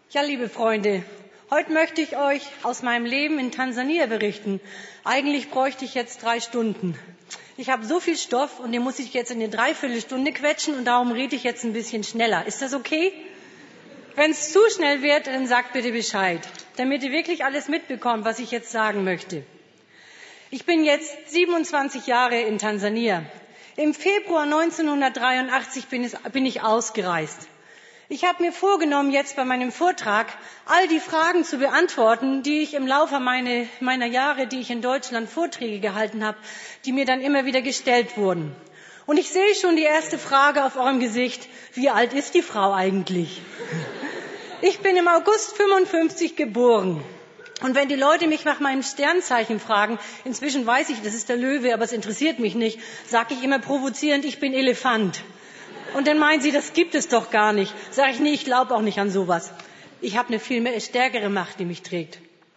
Ja, liebe Freunde, heute möchte ich euch aus meinem Leben in Tansania berichten. Eigentlich bräuchte ich jetzt 3 Stunden. Ich habe so viel Stoff und den muss ich jetzt in eine Dreiviertelstunde quetschen und darum rede ich jetzt ein bisschen schneller. Ist das okay? Wenn es zu schnell wird, dann sagt bitte Bescheid, damit ihr wirklich alles mitbekommt, was ich jetzt sagen möchte. Ich bin jetzt 27 Jahre in Tansania. Im Februar 1983 bin ich ausgereist. Ich habe mir vorgenommen, jetzt bei meinem Vortrag all die Fragen zu beantworten, die ich im Laufe meiner Jahre, die ich in Deutschland Vorträge gehalten habe, die mir dann immer wieder gestellt wurden. Und ich sehe schon die erste Frage auf eurem Gesicht. Wie alt ist die Frau eigentlich? Ich bin im August 55 geboren. Und wenn die Leute mich nach meinem Sternzeichen fragen, inzwischen weiß ich, das ist der Löwe, aber es interessiert mich nicht, sage ich immer provozierend, ich bin Elefant. Und dann meinen sie, das gibt es doch gar nicht. Sage ich, nee, ich glaube auch nicht an sowas. Ich habe eine viel mehr stärkere Macht, die mich trägt.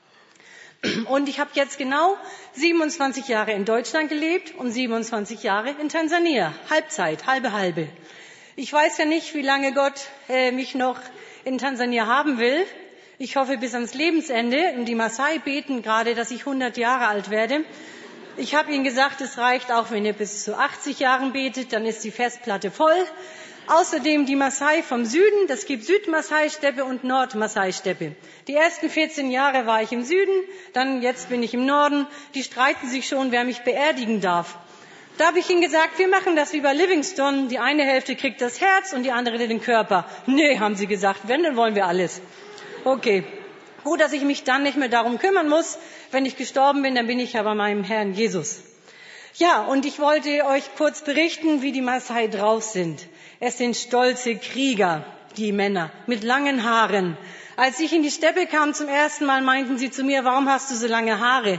Und ich habe jetzt genau 27 Jahre in Deutschland gelebt und 27 Jahre in Tansania. Halbzeit, halbe. Ich weiß ja nicht, wie lange Gott mich noch in Tansania haben will. Ich hoffe bis ans Lebensende. Und die Maasai beten gerade, dass ich 100 Jahre alt werde. Ich habe ihnen gesagt, es reicht auch, wenn ihr bis zu 80 Jahren betet, dann ist die Festplatte voll. Außerdem die Maasai vom Süden, das gibt Süd-Maasai-Steppe und Nord-Maasai-Steppe. Die ersten 14 Jahre war ich im Süden, jetzt bin ich im Norden. Die streiten sich schon, wer mich beerdigen darf. Da habe ich ihnen gesagt, wir machen das wie bei Livingstone. Die eine Hälfte kriegt das Herz und die andere den Körper. Nee, haben sie gesagt, wenn, dann wollen wir alles. Okay. Gut, dass ich mich dann nicht mehr darum kümmern muss. Wenn ich gestorben bin, dann bin ich ja bei meinem Herrn Jesus. Ja, und ich wollte euch kurz berichten, wie die Maasai drauf sind. Es sind stolze Krieger, die Männer, mit langen Haaren. Als ich in die Steppe kam zum ersten Mal, meinten sie zu mir, warum hast du so lange Haare?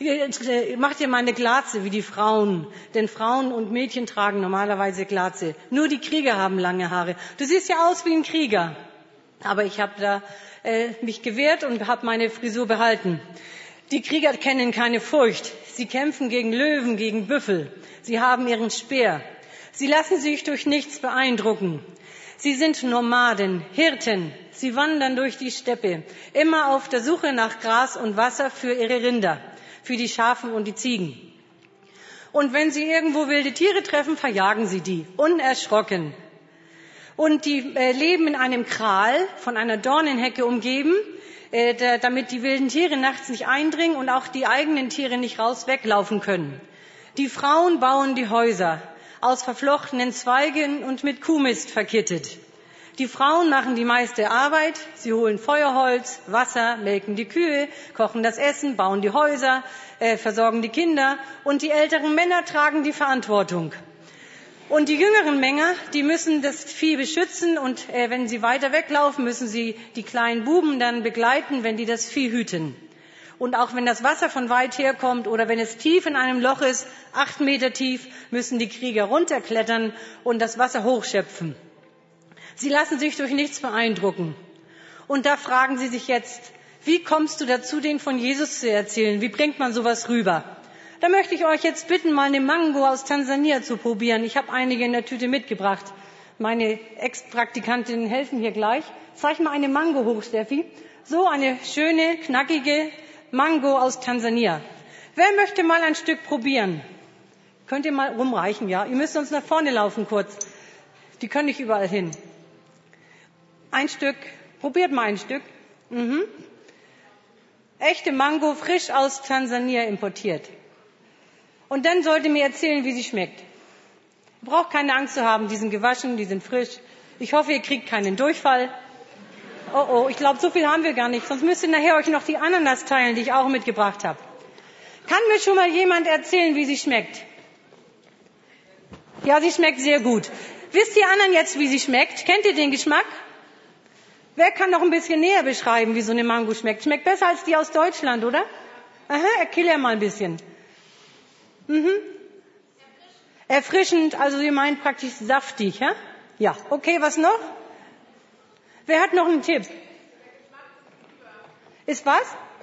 Mach dir mal eine Glatze wie die Frauen. Denn Frauen und Mädchen tragen normalerweise Glatze. Nur die Krieger haben lange Haare. Du siehst ja aus wie ein Krieger. Aber ich habe da mich gewehrt und habe meine Frisur behalten. Die Krieger kennen keine Furcht. Sie kämpfen gegen Löwen, gegen Büffel. Sie haben ihren Speer. Sie lassen sich durch nichts beeindrucken. Sie sind Nomaden, Hirten. Sie wandern durch die Steppe, immer auf der Suche nach Gras und Wasser für ihre Rinder, für die Schafe und die Ziegen. Und wenn sie irgendwo wilde Tiere treffen, verjagen sie die, unerschrocken. Und die leben in einem Kral, von einer Dornenhecke umgeben, damit die wilden Tiere nachts nicht eindringen und auch die eigenen Tiere nicht weglaufen können. Die Frauen bauen die Häuser aus verflochtenen Zweigen und mit Kuhmist verkittet. Die Frauen machen die meiste Arbeit. Sie holen Feuerholz, Wasser, melken die Kühe, kochen das Essen, bauen die Häuser, versorgen die Kinder. Und die älteren Männer tragen die Verantwortung. Und die jüngeren Männer, die müssen das Vieh beschützen und wenn sie weiter weglaufen, müssen sie die kleinen Buben dann begleiten, wenn die das Vieh hüten. Und auch wenn das Wasser von weit herkommt oder wenn es tief in einem Loch ist, 8 Meter tief, müssen die Krieger runterklettern und das Wasser hochschöpfen. Sie lassen sich durch nichts beeindrucken. Und da fragen sie sich jetzt, wie kommst du dazu, den von Jesus zu erzählen? Wie bringt man sowas rüber? Da möchte ich euch jetzt bitten, mal eine Mango aus Tansania zu probieren. Ich habe einige in der Tüte mitgebracht. Meine Ex-Praktikantinnen helfen hier gleich. Zeig mal eine Mango hoch, Steffi. So eine schöne, knackige Mango aus Tansania. Wer möchte mal ein Stück probieren? Könnt ihr mal rumreichen, ja? Ihr müsst uns nach vorne laufen kurz. Die können nicht überall hin. Ein Stück. Probiert mal ein Stück. Echte Mango, frisch aus Tansania importiert. Und dann sollt ihr mir erzählen, wie sie schmeckt. Ihr braucht keine Angst zu haben, die sind gewaschen, die sind frisch. Ich hoffe, ihr kriegt keinen Durchfall. Oh, ich glaube, so viel haben wir gar nicht. Sonst müsst ihr nachher euch noch die Ananas teilen, die ich auch mitgebracht habe. Kann mir schon mal jemand erzählen, wie sie schmeckt? Ja, sie schmeckt sehr gut. Wisst ihr anderen jetzt, wie sie schmeckt? Kennt ihr den Geschmack? Wer kann noch ein bisschen näher beschreiben, wie so eine Mango schmeckt? Schmeckt besser als die aus Deutschland, oder? Aha, erklär mal ein bisschen. Erfrischend, also ihr meint praktisch saftig, ja? Ja, okay, was noch? Wer hat noch einen Tipp? Ist was?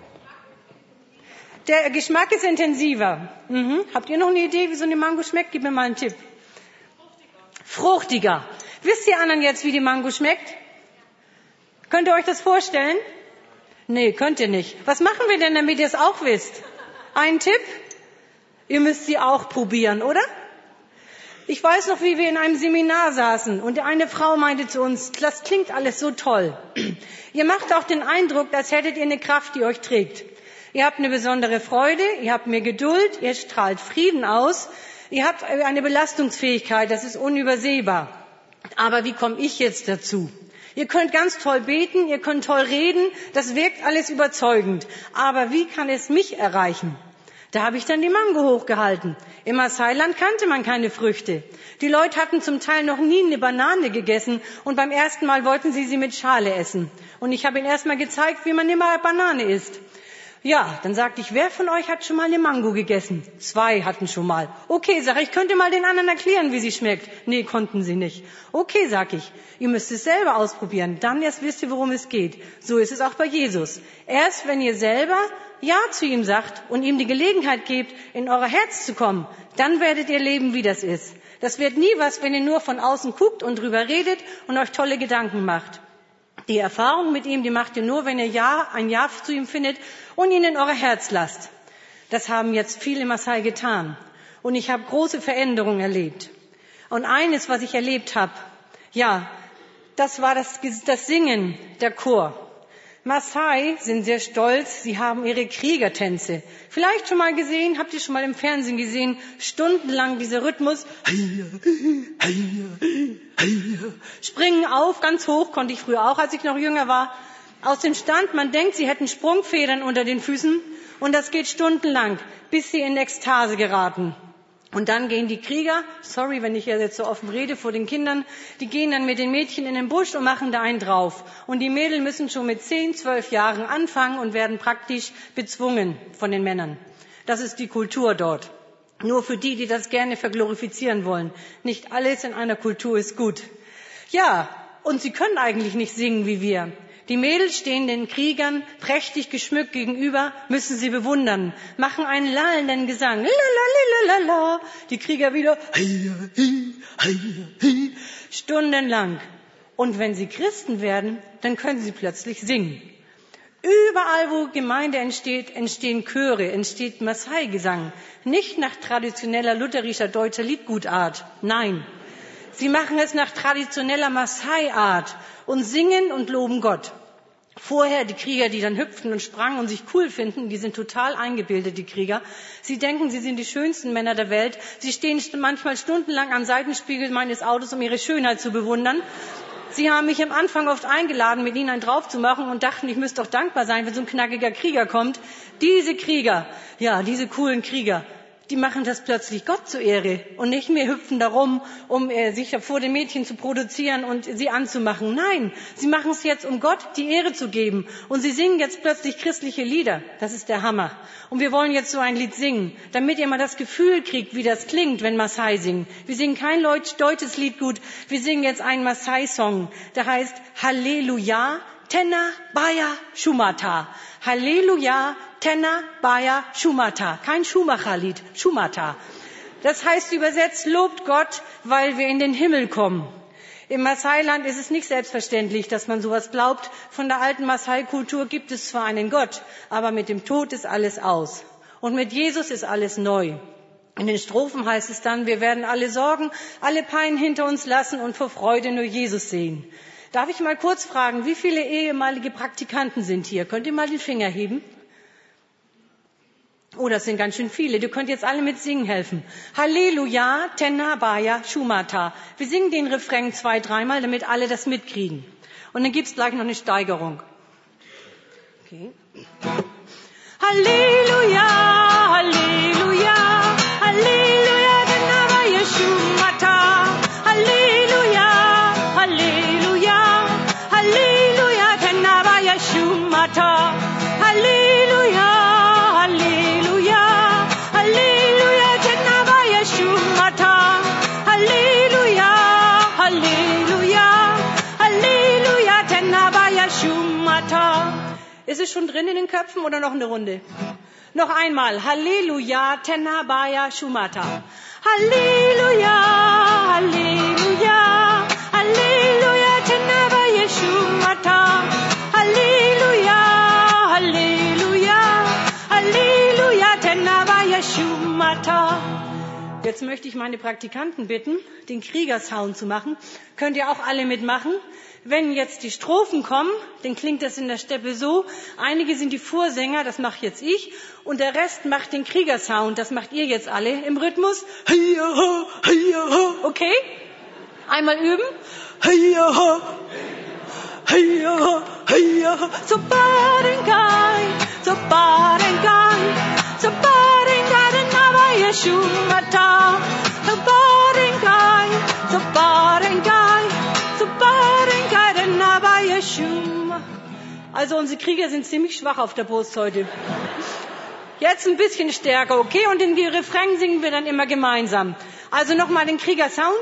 Der Geschmack ist intensiver. Habt ihr noch eine Idee, wie so eine Mango schmeckt? Gib mir mal einen Tipp. Fruchtiger. Wisst ihr anderen jetzt, wie die Mango schmeckt? Könnt ihr euch das vorstellen? Nee, könnt ihr nicht. Was machen wir denn, damit ihr es auch wisst? Ein Tipp? Ihr müsst sie auch probieren, oder? Ich weiß noch, wie wir in einem Seminar saßen und eine Frau meinte zu uns, das klingt alles so toll. Ihr macht auch den Eindruck, als hättet ihr eine Kraft, die euch trägt. Ihr habt eine besondere Freude, ihr habt mehr Geduld, ihr strahlt Frieden aus, ihr habt eine Belastungsfähigkeit, das ist unübersehbar. Aber wie komme ich jetzt dazu? Ihr könnt ganz toll beten, ihr könnt toll reden, das wirkt alles überzeugend. Aber wie kann es mich erreichen? Da habe ich dann die Mango hochgehalten. Im Maasai-Land kannte man keine Früchte. Die Leute hatten zum Teil noch nie eine Banane gegessen und beim ersten Mal wollten sie mit Schale essen. Und ich habe ihnen erst mal gezeigt, wie man eine Banane isst. Ja, dann sagte ich, wer von euch hat schon mal eine Mango gegessen? 2 hatten schon mal. Okay, sag ich, könnt ihr mal den anderen erklären, wie sie schmeckt? Nee, konnten sie nicht. Okay, sag ich, ihr müsst es selber ausprobieren, dann erst wisst ihr, worum es geht. So ist es auch bei Jesus. Erst wenn ihr selber Ja zu ihm sagt und ihm die Gelegenheit gebt, in euer Herz zu kommen, dann werdet ihr leben, wie das ist. Das wird nie was, wenn ihr nur von außen guckt und drüber redet und euch tolle Gedanken macht. Die Erfahrung mit ihm, die macht ihr nur, wenn ihr ein Ja zu ihm findet und ihn in euer Herz lasst. Das haben jetzt viele Maasai getan. Und ich habe große Veränderungen erlebt. Und eines, was ich erlebt habe, ja, das war das Singen, der Chor. Maasai sind sehr stolz, sie haben ihre Kriegertänze. Vielleicht schon mal gesehen, habt ihr schon mal im Fernsehen gesehen, stundenlang dieser Rhythmus. Springen auf, ganz hoch, konnte ich früher auch, als ich noch jünger war. Aus dem Stand, man denkt, sie hätten Sprungfedern unter den Füßen und das geht stundenlang, bis sie in Ekstase geraten. Und dann gehen die Krieger, sorry, wenn ich jetzt so offen rede vor den Kindern, die gehen dann mit den Mädchen in den Busch und machen da einen drauf. Und die Mädel müssen schon mit 10, 12 Jahren anfangen und werden praktisch bezwungen von den Männern. Das ist die Kultur dort. Nur für die, die das gerne verglorifizieren wollen. Nicht alles in einer Kultur ist gut. Ja, und sie können eigentlich nicht singen wie wir. Die Mädels stehen den Kriegern prächtig geschmückt gegenüber, müssen sie bewundern, machen einen lallenden Gesang. Lalalala. Die Krieger wieder stundenlang. Und wenn sie Christen werden, dann können sie plötzlich singen. Überall, wo Gemeinde entsteht, entstehen Chöre, entsteht Maasai-Gesang. Nicht nach traditioneller lutherischer deutscher Liedgutart. Nein. Sie machen es nach traditioneller Maasai-Art und singen und loben Gott. Vorher die Krieger, die dann hüpften und sprangen und sich cool finden, die sind total eingebildet, die Krieger. Sie denken, sie sind die schönsten Männer der Welt. Sie stehen manchmal stundenlang am Seitenspiegel meines Autos, um ihre Schönheit zu bewundern. Sie haben mich am Anfang oft eingeladen, mit ihnen einen drauf zu machen und dachten, ich müsste doch dankbar sein, wenn so ein knackiger Krieger kommt. Diese Krieger, ja, diese coolen Krieger, die machen das plötzlich Gott zur Ehre und nicht mehr hüpfen darum, um sich vor den Mädchen zu produzieren und sie anzumachen. Nein, sie machen es jetzt, um Gott die Ehre zu geben. Und sie singen jetzt plötzlich christliche Lieder. Das ist der Hammer. Und wir wollen jetzt so ein Lied singen, damit ihr mal das Gefühl kriegt, wie das klingt, wenn Maasai singen. Wir singen kein deutsches Lied gut, wir singen jetzt einen Maasai-Song. Der heißt Halleluja, Tena Baya Shumata. Halleluja, Tena Baya Shumata. Kein Schumacher-Lied, Shumata. Das heißt übersetzt, lobt Gott, weil wir in den Himmel kommen. Im Maasai-Land ist es nicht selbstverständlich, dass man sowas glaubt. Von der alten Maasai-Kultur gibt es zwar einen Gott, aber mit dem Tod ist alles aus. Und mit Jesus ist alles neu. In den Strophen heißt es dann, wir werden alle Sorgen, alle Pein hinter uns lassen und vor Freude nur Jesus sehen. Darf ich mal kurz fragen, wie viele ehemalige Praktikanten sind hier? Könnt ihr mal den Finger heben? Oh, das sind ganz schön viele. Du könnt jetzt alle mit singen helfen. Halleluja, Tena Baya Shumata. Wir singen den Refrain 2-, 3-mal, damit alle das mitkriegen. Und dann gibt's gleich noch eine Steigerung. Okay. Halleluja, Halleluja, Halleluja, Tena Baya Shumata. Halleluja, Halleluja, Halleluja, Tena Baya Shumata. Halleluja, Halleluja, Halleluja, Tena Baya Shumata. Halleluja, Halleluja, Halleluja, Tena Baya Shumata. Ist es schon drin in den Köpfen oder noch eine Runde? Noch einmal. Halleluja, Tena Baya Shumata. Halleluja, Halleluja, Halleluja, Tena Baya Shumata. jetzt möchte ich meine Praktikanten bitten, den Kriegersound zu machen. Könnt ihr auch alle mitmachen. Wenn jetzt die Strophen kommen, dann klingt das in der Steppe so. Einige sind die Vorsänger, das mache jetzt ich. Und der Rest macht den Kriegersound, das macht ihr jetzt alle im Rhythmus. Okay? Einmal üben. So Barengai, so Barengai, so Barengai, den Nava Yeshumata. So Barengai, so Barengai, so Barengai, den Nava Yeshuma. Also unsere Krieger sind ziemlich schwach auf der Brust heute. Jetzt ein bisschen stärker, okay? Und den Refrain singen wir dann immer gemeinsam. Also nochmal den Kriegersound.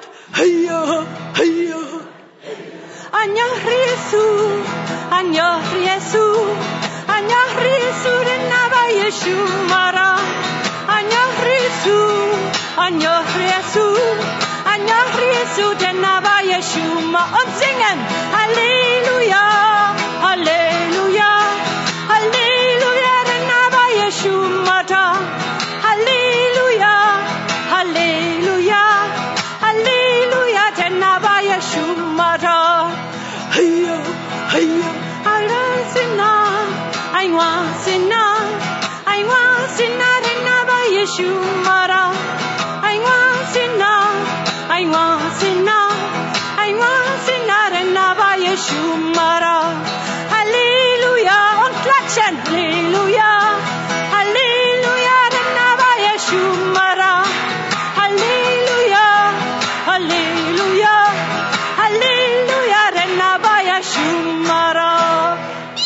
Anya Jesu, Anya Jesu, Anya Jesu, den Nava Yeshumara. Anya Jesu, Anya Jesu, Anya Jesu, den Nava Yeshuma. Und singen Halleluja, Halleluja, Halleluja, den Nava Yeshumata. Halleluja, Halleluja, Halleluja, den Nava Yeshumata. Hiya, hiya, Alasina, Aiwasina, Aiwasina, den Nava Yeshumara. Aiwasina, Aiwasina, Aiwasina, den Nava Yeshumara. Halleluja und klatschen, Halleluja, Halleluja, den Nava Yeshumara. Halleluja, Halleluja, Halleluja, den Nava Yeshumara.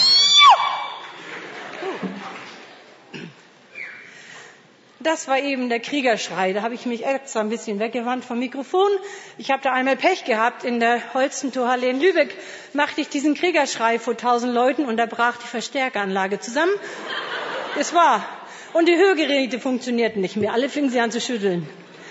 Das war eben der Kriegerschrei. Da habe ich mich extra ein bisschen weggewandt vom Mikrofon. Ich habe da einmal Pech gehabt. In der Holstentorhalle in Lübeck machte ich diesen Kriegerschrei vor 1000 Leuten und da brach die Verstärkeranlage zusammen. Es war. Und die Hörgeräte funktionierten nicht mehr. Alle fingen sie an zu schütteln.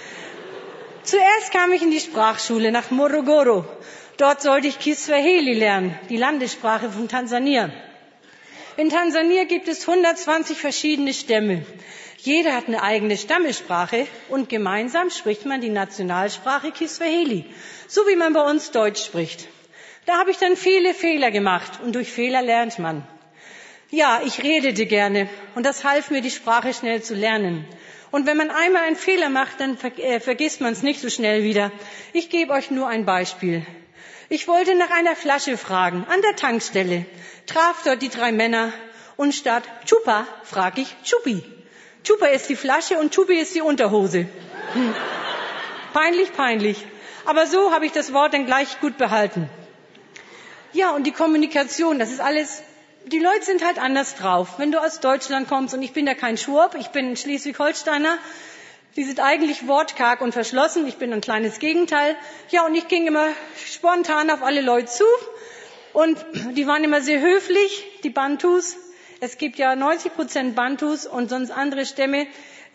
Zuerst kam ich in die Sprachschule nach Morogoro. Dort sollte ich Kiswahili lernen, die Landessprache von Tansania. In Tansania gibt es 120 verschiedene Stämme. Jeder hat eine eigene Stammessprache und gemeinsam spricht man die Nationalsprache Kiswahili, so wie man bei uns Deutsch spricht. Da habe ich dann viele Fehler gemacht und durch Fehler lernt man. Ja, ich redete gerne und das half mir, die Sprache schnell zu lernen. Und wenn man einmal einen Fehler macht, dann vergisst man es nicht so schnell wieder. Ich gebe euch nur ein Beispiel. Ich wollte nach einer Flasche fragen, an der Tankstelle, traf dort die 3 Männer und statt Chupa frage ich Chupi. Chupa ist die Flasche und Chupi ist die Unterhose. Peinlich, peinlich. Aber so habe ich das Wort dann gleich gut behalten. Ja, und die Kommunikation, das ist alles, die Leute sind halt anders drauf. Wenn du aus Deutschland kommst, und ich bin ja kein Schwab, ich bin Schleswig-Holsteiner, die sind eigentlich wortkarg und verschlossen, ich bin ein kleines Gegenteil. Ja, und ich ging immer spontan auf alle Leute zu und die waren immer sehr höflich, die Bantus. Es gibt ja 90% Bantus und sonst andere Stämme,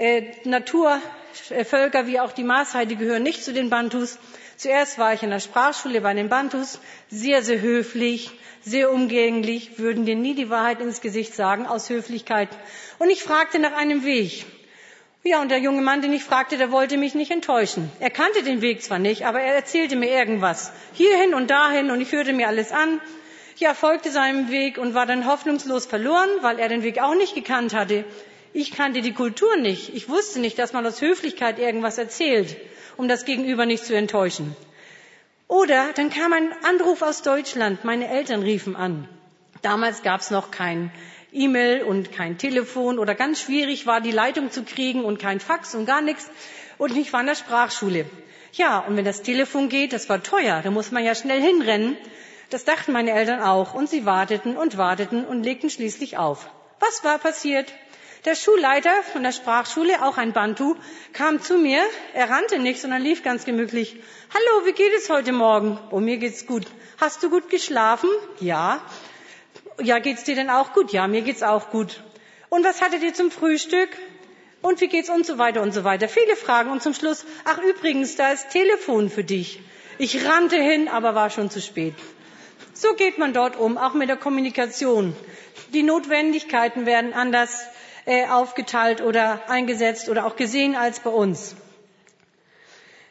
Naturvölker wie auch die Maasai, die gehören nicht zu den Bantus. Zuerst war ich in der Sprachschule bei den Bantus, sehr, sehr höflich, sehr umgänglich, würden dir nie die Wahrheit ins Gesicht sagen, aus Höflichkeit. Und ich fragte nach einem Weg. Ja, und der junge Mann, den ich fragte, der wollte mich nicht enttäuschen. Er kannte den Weg zwar nicht, aber er erzählte mir irgendwas. Hierhin und dahin und ich hörte mir alles an. Ja, folgte seinem Weg und war dann hoffnungslos verloren, weil er den Weg auch nicht gekannt hatte. Ich kannte die Kultur nicht. Ich wusste nicht, dass man aus Höflichkeit irgendwas erzählt, um das Gegenüber nicht zu enttäuschen. Oder dann kam ein Anruf aus Deutschland. Meine Eltern riefen an. Damals gab es noch kein E-Mail und kein Telefon oder ganz schwierig war die Leitung zu kriegen und kein Fax und gar nichts. Und ich war in der Sprachschule. Ja, und wenn das Telefon geht, das war teuer, da muss man ja schnell hinrennen. Das dachten meine Eltern auch und sie warteten und legten schließlich auf. Was war passiert? Der Schulleiter von der Sprachschule, auch ein Bantu, kam zu mir. Er rannte nicht, sondern lief ganz gemütlich. Hallo, wie geht es heute Morgen? Oh, mir geht's gut. Hast du gut geschlafen? Ja. Ja, geht's dir denn auch gut? Ja, mir geht's auch gut. Und was hattet ihr zum Frühstück? Und wie geht's und so weiter und so weiter. Viele Fragen und zum Schluss, ach übrigens, da ist Telefon für dich. Ich rannte hin, aber war schon zu spät. So geht man dort um, auch mit der Kommunikation. Die Notwendigkeiten werden anders aufgeteilt oder eingesetzt oder auch gesehen als bei uns.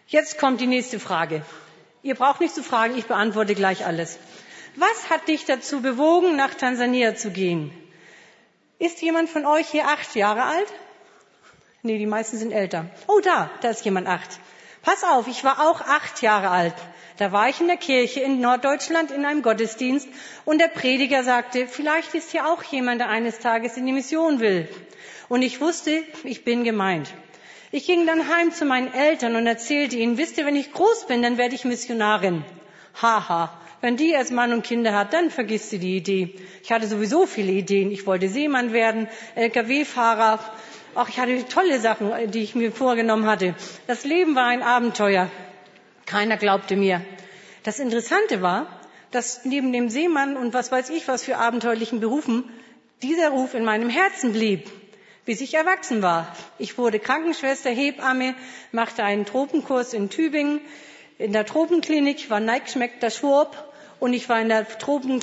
Jetzt kommt die nächste Frage. Ihr braucht nicht zu fragen, ich beantworte gleich alles. Was hat dich dazu bewogen, nach Tansania zu gehen? Ist jemand von euch hier 8 Jahre alt? Nee, die meisten sind älter. Oh, da ist jemand 8. Pass auf, ich war auch 8 Jahre alt. Da war ich in der Kirche in Norddeutschland in einem Gottesdienst und der Prediger sagte, vielleicht ist hier auch jemand, der eines Tages in die Mission will. Und ich wusste, ich bin gemeint. Ich ging dann heim zu meinen Eltern und erzählte ihnen, wisst ihr, wenn ich groß bin, dann werde ich Missionarin. Haha, wenn die als Mann und Kinder hat, dann vergisst sie die Idee. Ich hatte sowieso viele Ideen. Ich wollte Seemann werden, LKW-Fahrer. Ach, ich hatte tolle Sachen, die ich mir vorgenommen hatte. Das Leben war ein Abenteuer. Keiner glaubte mir. Das Interessante war, dass neben dem Seemann und was weiß ich was für abenteuerlichen Berufen dieser Ruf in meinem Herzen blieb, bis ich erwachsen war. Ich wurde Krankenschwester, Hebamme, machte einen Tropenkurs in Tübingen, in der Tropenklinik, war neigschmeckter Schwurb und ich war in der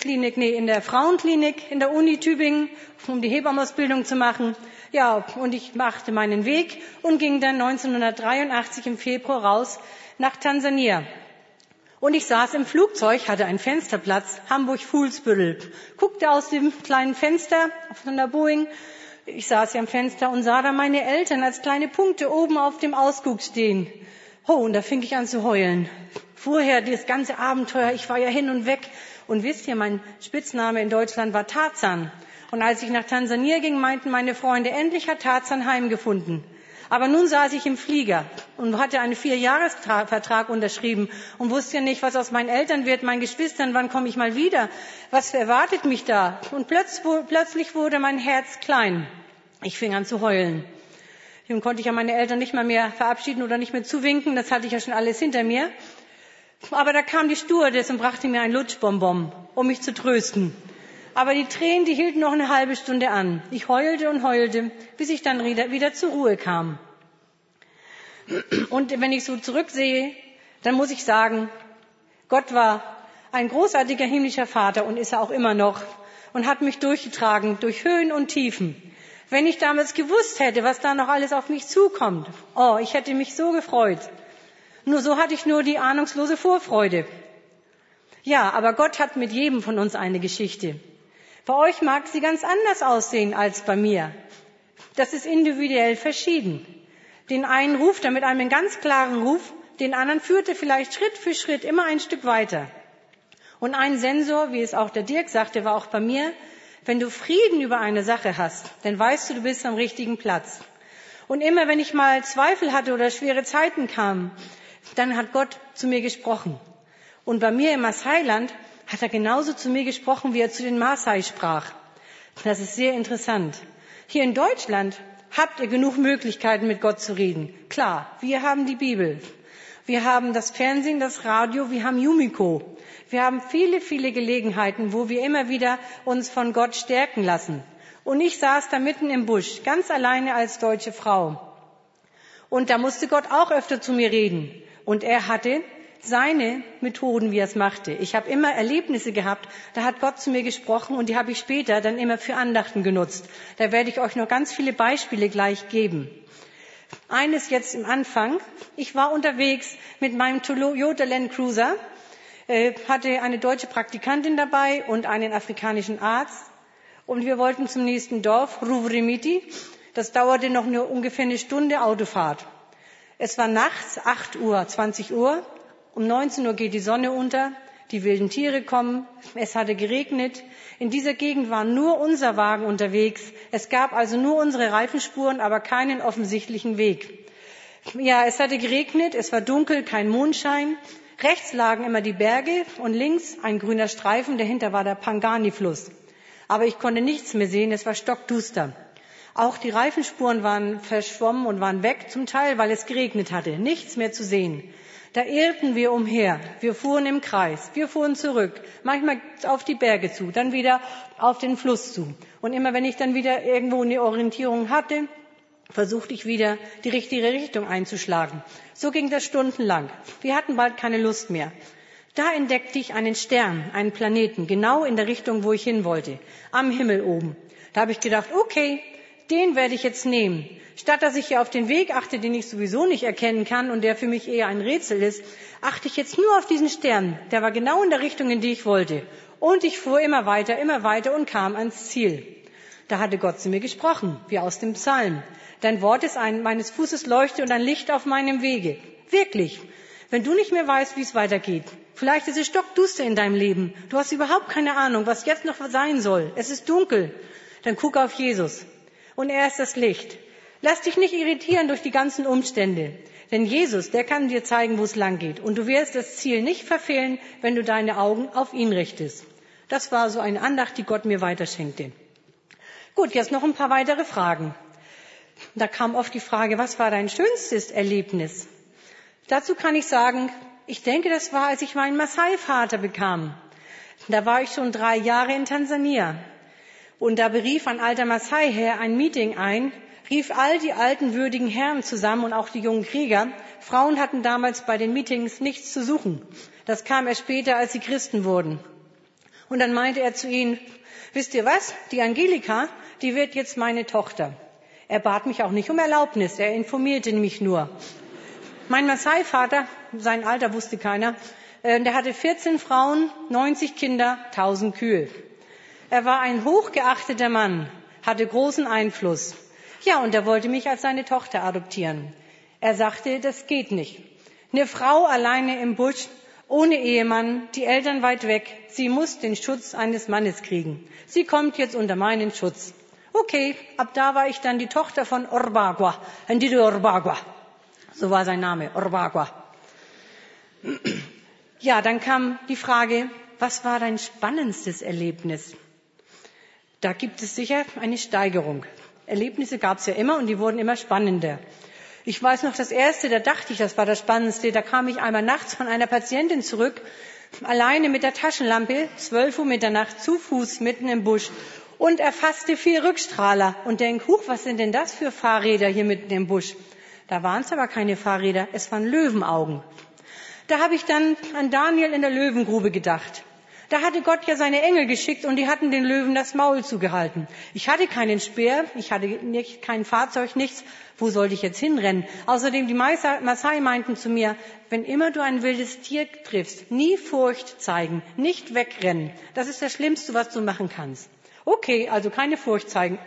in der Frauenklinik in der Uni Tübingen, um die Hebammenausbildung zu machen. Ja, und ich machte meinen Weg und ging dann 1983 im Februar raus nach Tansania. Und ich saß im Flugzeug, hatte einen Fensterplatz, Hamburg-Fuhlsbüttel, guckte aus dem kleinen Fenster von der Boeing. Ich saß ja am Fenster und sah da meine Eltern als kleine Punkte oben auf dem Ausguck stehen. Oh, und da fing ich an zu heulen. Vorher das ganze Abenteuer, ich war ja hin und weg. Und wisst ihr, mein Spitzname in Deutschland war Tarzan. Und als ich nach Tansania ging, meinten meine Freunde, endlich hat Tarzan heimgefunden. Aber nun saß ich im Flieger und hatte einen 4-Jahres-Vertrag unterschrieben und wusste ja nicht, was aus meinen Eltern wird, meinen Geschwistern, wann komme ich mal wieder, was erwartet mich da? Und plötzlich wurde mein Herz klein. Ich fing an zu heulen. Nun konnte ich ja meine Eltern nicht mal mehr verabschieden oder nicht mehr zuwinken, das hatte ich ja schon alles hinter mir. Aber da kam die Stewardess und brachte mir ein Lutschbonbon, um mich zu trösten. Aber die Tränen, die hielten noch eine halbe Stunde an. Ich heulte und heulte, bis ich dann wieder zur Ruhe kam. Und wenn ich so zurücksehe, dann muss ich sagen, Gott war ein großartiger himmlischer Vater und ist er auch immer noch und hat mich durchgetragen durch Höhen und Tiefen. Wenn ich damals gewusst hätte, was da noch alles auf mich zukommt, oh, ich hätte mich so gefreut. Nur so hatte ich nur die ahnungslose Vorfreude. Ja, aber Gott hat mit jedem von uns eine Geschichte. Bei euch mag sie ganz anders aussehen als bei mir. Das ist individuell verschieden. Den einen ruft er mit einem ganz klaren Ruf, den anderen führt er vielleicht Schritt für Schritt immer ein Stück weiter. Und ein Sensor, wie es auch der Dirk sagte, war auch bei mir, wenn du Frieden über eine Sache hast, dann weißt du bist am richtigen Platz. Und immer wenn ich mal Zweifel hatte oder schwere Zeiten kamen, dann hat Gott zu mir gesprochen. Und bei mir im Maasai-Land hat er genauso zu mir gesprochen, wie er zu den Maasai sprach. Das ist sehr interessant. Hier in Deutschland habt ihr genug Möglichkeiten, mit Gott zu reden. Klar, wir haben die Bibel. Wir haben das Fernsehen, das Radio, wir haben Yumiko. Wir haben viele, viele Gelegenheiten, wo wir immer wieder uns von Gott stärken lassen. Und ich saß da mitten im Busch, ganz alleine als deutsche Frau. Und da musste Gott auch öfter zu mir reden. Und er hatte seine Methoden, wie er es machte. Ich habe immer Erlebnisse gehabt, da hat Gott zu mir gesprochen und die habe ich später dann immer für Andachten genutzt. Da werde ich euch noch ganz viele Beispiele gleich geben. Eines jetzt im Anfang. Ich war unterwegs mit meinem Toyota Land Cruiser, hatte eine deutsche Praktikantin dabei und einen afrikanischen Arzt. Und wir wollten zum nächsten Dorf, Ruvremiti. Das dauerte noch ungefähr eine Stunde Autofahrt. Es war nachts, 8 Uhr, 20 Uhr. Um 19 Uhr geht die Sonne unter, die wilden Tiere kommen, es hatte geregnet. In dieser Gegend war nur unser Wagen unterwegs. Es gab also nur unsere Reifenspuren, aber keinen offensichtlichen Weg. Ja, es hatte geregnet, es war dunkel, kein Mondschein. Rechts lagen immer die Berge und links ein grüner Streifen, dahinter war der Pangani-Fluss. Aber ich konnte nichts mehr sehen, es war stockduster. Auch die Reifenspuren waren verschwommen und waren weg, zum Teil, weil es geregnet hatte. Nichts mehr zu sehen. Da irrten wir umher. Wir fuhren im Kreis. Wir fuhren zurück. Manchmal auf die Berge zu, dann wieder auf den Fluss zu. Und immer wenn ich dann wieder irgendwo eine Orientierung hatte, versuchte ich wieder, die richtige Richtung einzuschlagen. So ging das stundenlang. Wir hatten bald keine Lust mehr. Da entdeckte ich einen Stern, einen Planeten, genau in der Richtung, wo ich hin wollte. Am Himmel oben. Da habe ich gedacht, okay, den werde ich jetzt nehmen. Statt dass ich hier auf den Weg achte, den ich sowieso nicht erkennen kann und der für mich eher ein Rätsel ist, achte ich jetzt nur auf diesen Stern. Der war genau in der Richtung, in die ich wollte. Und ich fuhr immer weiter und kam ans Ziel. Da hatte Gott zu mir gesprochen, wie aus dem Psalm. Dein Wort ist meines Fußes Leuchte und ein Licht auf meinem Wege. Wirklich. Wenn du nicht mehr weißt, wie es weitergeht, vielleicht ist es stockduster in deinem Leben, du hast überhaupt keine Ahnung, was jetzt noch sein soll, es ist dunkel, dann guck auf Jesus. Und er ist das Licht. Lass dich nicht irritieren durch die ganzen Umstände. Denn Jesus, der kann dir zeigen, wo es lang geht. Und du wirst das Ziel nicht verfehlen, wenn du deine Augen auf ihn richtest. Das war so eine Andacht, die Gott mir weiterschenkte. Gut, jetzt noch ein paar weitere Fragen. Da kam oft die Frage, was war dein schönstes Erlebnis? Dazu kann ich sagen, ich denke, das war, als ich meinen Maasai-Vater bekam. Da war ich schon 3 Jahre in Tansania. Und da berief ein alter Maasai-Herr ein Meeting ein, rief all die alten, würdigen Herren zusammen und auch die jungen Krieger. Frauen hatten damals bei den Meetings nichts zu suchen. Das kam erst später, als sie Christen wurden. Und dann meinte er zu ihnen, wisst ihr was, die Angelika, die wird jetzt meine Tochter. Er bat mich auch nicht um Erlaubnis, er informierte mich nur. Mein Maasai-Vater, sein Alter wusste keiner, der hatte 14 Frauen, 90 Kinder, 1000 Kühe. Er war ein hochgeachteter Mann, hatte großen Einfluss. Ja, und er wollte mich als seine Tochter adoptieren. Er sagte, das geht nicht. Eine Frau alleine im Busch, ohne Ehemann, die Eltern weit weg, sie muss den Schutz eines Mannes kriegen. Sie kommt jetzt unter meinen Schutz. Okay, ab da war ich dann die Tochter von Orbagwa, Ndido Orbagwa. So war sein Name, Orbagwa. Ja, dann kam die Frage, was war dein spannendstes Erlebnis? Da gibt es sicher eine Steigerung. Erlebnisse gab es ja immer und die wurden immer spannender. Ich weiß noch, das erste, da dachte ich, das war das Spannendste. Da kam ich einmal nachts von einer Patientin zurück, alleine mit der Taschenlampe, 12 Uhr Mitternacht, zu Fuß, mitten im Busch und erfasste 4 Rückstrahler und denk, huch, was sind denn das für Fahrräder hier mitten im Busch? Da waren es aber keine Fahrräder, es waren Löwenaugen. Da habe ich dann an Daniel in der Löwengrube gedacht. Da hatte Gott ja seine Engel geschickt und die hatten den Löwen das Maul zugehalten. Ich hatte keinen Speer, ich hatte kein Fahrzeug, nichts. Wo sollte ich jetzt hinrennen? Außerdem, die Maasai meinten zu mir, wenn immer du ein wildes Tier triffst, nie Furcht zeigen, nicht wegrennen. Das ist das Schlimmste, was du machen kannst. Okay, also keine Furcht zeigen.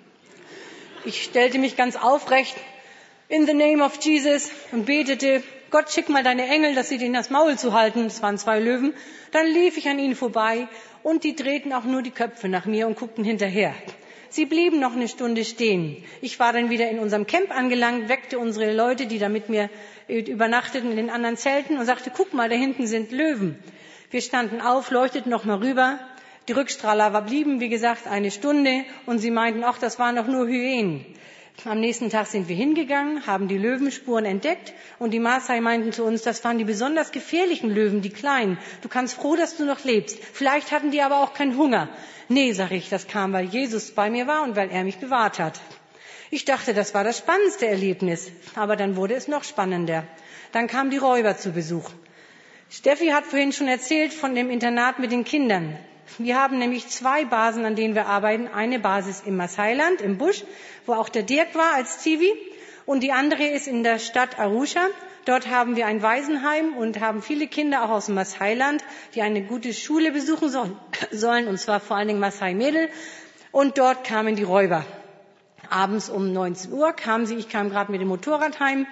Ich stellte mich ganz aufrecht, in the name of Jesus, und betete, Gott, schick mal deine Engel, dass sie denen das Maul zuhalten. Das waren 2 Löwen. Dann lief ich an ihnen vorbei und die drehten auch nur die Köpfe nach mir und guckten hinterher. Sie blieben noch eine Stunde stehen. Ich war dann wieder in unserem Camp angelangt, weckte unsere Leute, die da mit mir übernachteten in den anderen Zelten und sagte, guck mal, da hinten sind Löwen. Wir standen auf, leuchteten noch mal rüber. Die Rückstrahler blieben, wie gesagt, eine Stunde und sie meinten, ach, das waren doch nur Hyänen. Am nächsten Tag sind wir hingegangen, haben die Löwenspuren entdeckt und die Maasai meinten zu uns, das waren die besonders gefährlichen Löwen, die kleinen. Du kannst froh, dass du noch lebst. Vielleicht hatten die aber auch keinen Hunger. Nee, sag ich, das kam, weil Jesus bei mir war und weil er mich bewahrt hat. Ich dachte, das war das spannendste Erlebnis, aber dann wurde es noch spannender. Dann kamen die Räuber zu Besuch. Steffi hat vorhin schon erzählt von dem Internat mit den Kindern. Wir haben nämlich 2 Basen, an denen wir arbeiten. Eine Basis im Maasailand, im Busch, wo auch der Dirk war als Zivi. Und die andere ist in der Stadt Arusha. Dort haben wir ein Waisenheim und haben viele Kinder auch aus dem Maasailand, die eine gute Schule besuchen sollen, und zwar vor allen Dingen Maasai-Mädel. Und dort kamen die Räuber. Abends um 19 Uhr kamen sie, ich kam gerade mit dem Motorrad heim.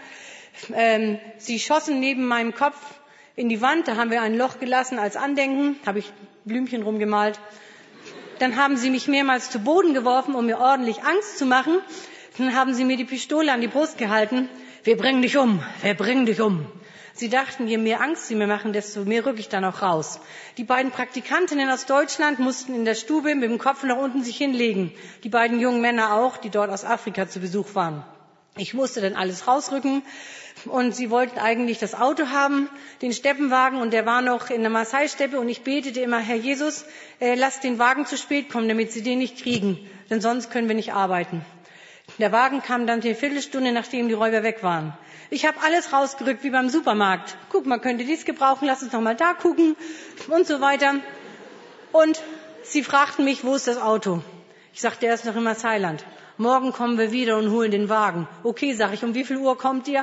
Sie schossen neben meinem Kopf in die Wand, da haben wir ein Loch gelassen als Andenken, habe ich Blümchen rumgemalt. Dann haben sie mich mehrmals zu Boden geworfen, um mir ordentlich Angst zu machen. Dann haben sie mir die Pistole an die Brust gehalten. Wir bringen dich um, wir bringen dich um. Sie dachten, je mehr Angst sie mir machen, desto mehr rücke ich dann auch raus. Die beiden Praktikantinnen aus Deutschland mussten in der Stube mit dem Kopf nach unten sich hinlegen. Die beiden jungen Männer auch, die dort aus Afrika zu Besuch waren. Ich musste dann alles rausrücken und sie wollten eigentlich das Auto haben, den Steppenwagen, und der war noch in der Maasai-Steppe und ich betete immer, Herr Jesus, lass den Wagen zu spät kommen, damit sie den nicht kriegen, denn sonst können wir nicht arbeiten. Der Wagen kam dann eine Viertelstunde, nachdem die Räuber weg waren. Ich habe alles rausgerückt, wie beim Supermarkt. Guck mal, könnt ihr dies gebrauchen, lass uns noch mal da gucken und so weiter. Und sie fragten mich, wo ist das Auto? Ich sagte, der ist noch im Maasailand. morgen kommen wir wieder und holen den Wagen. Okay, sag ich, um wie viel Uhr kommt ihr?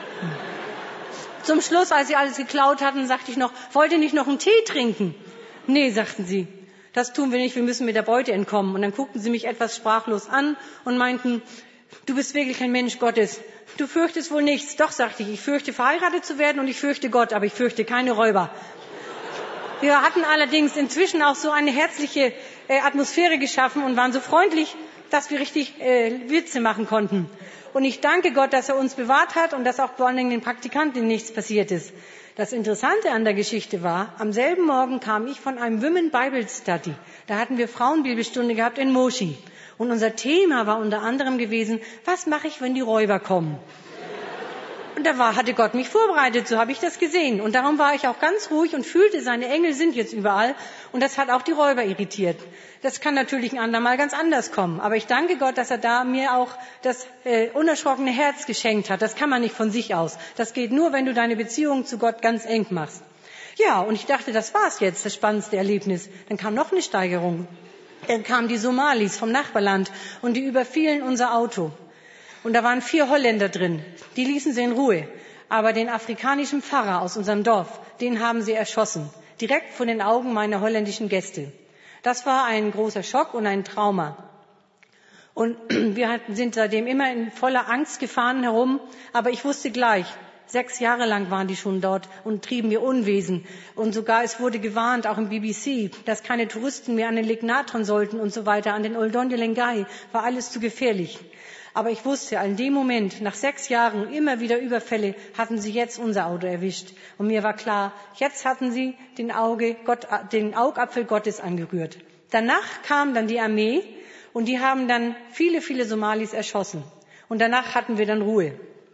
Zum Schluss, als sie alles geklaut hatten, sagte ich noch, wollt ihr nicht noch einen Tee trinken? Nee, sagten sie, das tun wir nicht, wir müssen mit der Beute entkommen. Und dann guckten sie mich etwas sprachlos an und meinten, du bist wirklich ein Mensch Gottes. Du fürchtest wohl nichts. Doch, sagte ich fürchte verheiratet zu werden und ich fürchte Gott, aber ich fürchte keine Räuber. Wir hatten allerdings inzwischen auch so eine herzliche Atmosphäre geschaffen und waren so freundlich, dass wir richtig Witze machen konnten. Und ich danke Gott, dass er uns bewahrt hat und dass auch vor allen Dingen den Praktikanten nichts passiert ist. Das Interessante an der Geschichte war, am selben Morgen kam ich von einem Women Bible Study. Da hatten wir Frauenbibelstunde gehabt in Moshi. Und unser Thema war unter anderem gewesen, was mache ich, wenn die Räuber kommen? Und hatte Gott mich vorbereitet, so habe ich das gesehen. Und darum war ich auch ganz ruhig und fühlte, seine Engel sind jetzt überall. Und das hat auch die Räuber irritiert. Das kann natürlich ein andermal ganz anders kommen. Aber ich danke Gott, dass er da mir auch das unerschrockene Herz geschenkt hat. Das kann man nicht von sich aus. Das geht nur, wenn du deine Beziehung zu Gott ganz eng machst. Ja, und ich dachte, das war's jetzt, das spannendste Erlebnis. Dann kam noch eine Steigerung. Dann kamen die Somalis vom Nachbarland und die überfielen unser Auto. Und da waren 4 Holländer drin. Die ließen sie in Ruhe. Aber den afrikanischen Pfarrer aus unserem Dorf, den haben sie erschossen. Direkt vor den Augen meiner holländischen Gäste. Das war ein großer Schock und ein Trauma. Und wir sind seitdem immer in voller Angst gefahren herum. Aber ich wusste gleich, 6 Jahre lang waren die schon dort und trieben ihr Unwesen. Und sogar es wurde gewarnt, auch im BBC, dass keine Touristen mehr an den Lake Natron sollten und so weiter. An den Oldonyo Lengai war alles zu gefährlich. Aber ich wusste, in dem Moment, nach 6 Jahren immer wieder Überfälle, hatten sie jetzt unser Auto erwischt. Und mir war klar, jetzt hatten sie den Augapfel Gottes angerührt. Danach kam dann die Armee und die haben dann viele, viele Somalis erschossen. Und danach hatten wir dann Ruhe.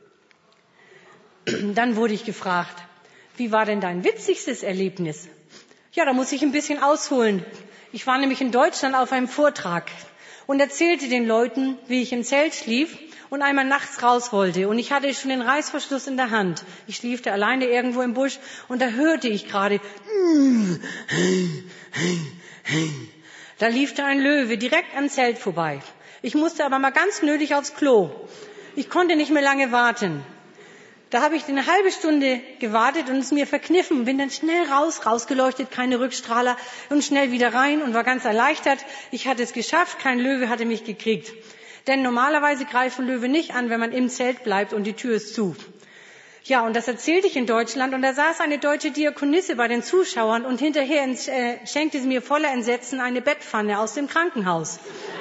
Dann wurde ich gefragt, wie war denn dein witzigstes Erlebnis? Ja, da muss ich ein bisschen ausholen. Ich war nämlich in Deutschland auf einem Vortrag und erzählte den Leuten, wie ich im Zelt schlief und einmal nachts raus wollte. Und ich hatte schon den Reißverschluss in der Hand. Ich schlief da alleine irgendwo im Busch und da hörte ich gerade, da lief da ein Löwe direkt am Zelt vorbei. Ich musste aber mal ganz nötig aufs Klo. Ich konnte nicht mehr lange warten. Da habe ich eine halbe Stunde gewartet und es mir verkniffen, bin dann schnell rausgeleuchtet, keine Rückstrahler und schnell wieder rein und war ganz erleichtert. Ich hatte es geschafft, kein Löwe hatte mich gekriegt. Denn normalerweise greifen Löwe nicht an, wenn man im Zelt bleibt und die Tür ist zu. Ja, und das erzählte ich in Deutschland und da saß eine deutsche Diakonisse bei den Zuschauern und hinterher schenkte sie mir voller Entsetzen eine Bettpfanne aus dem Krankenhaus.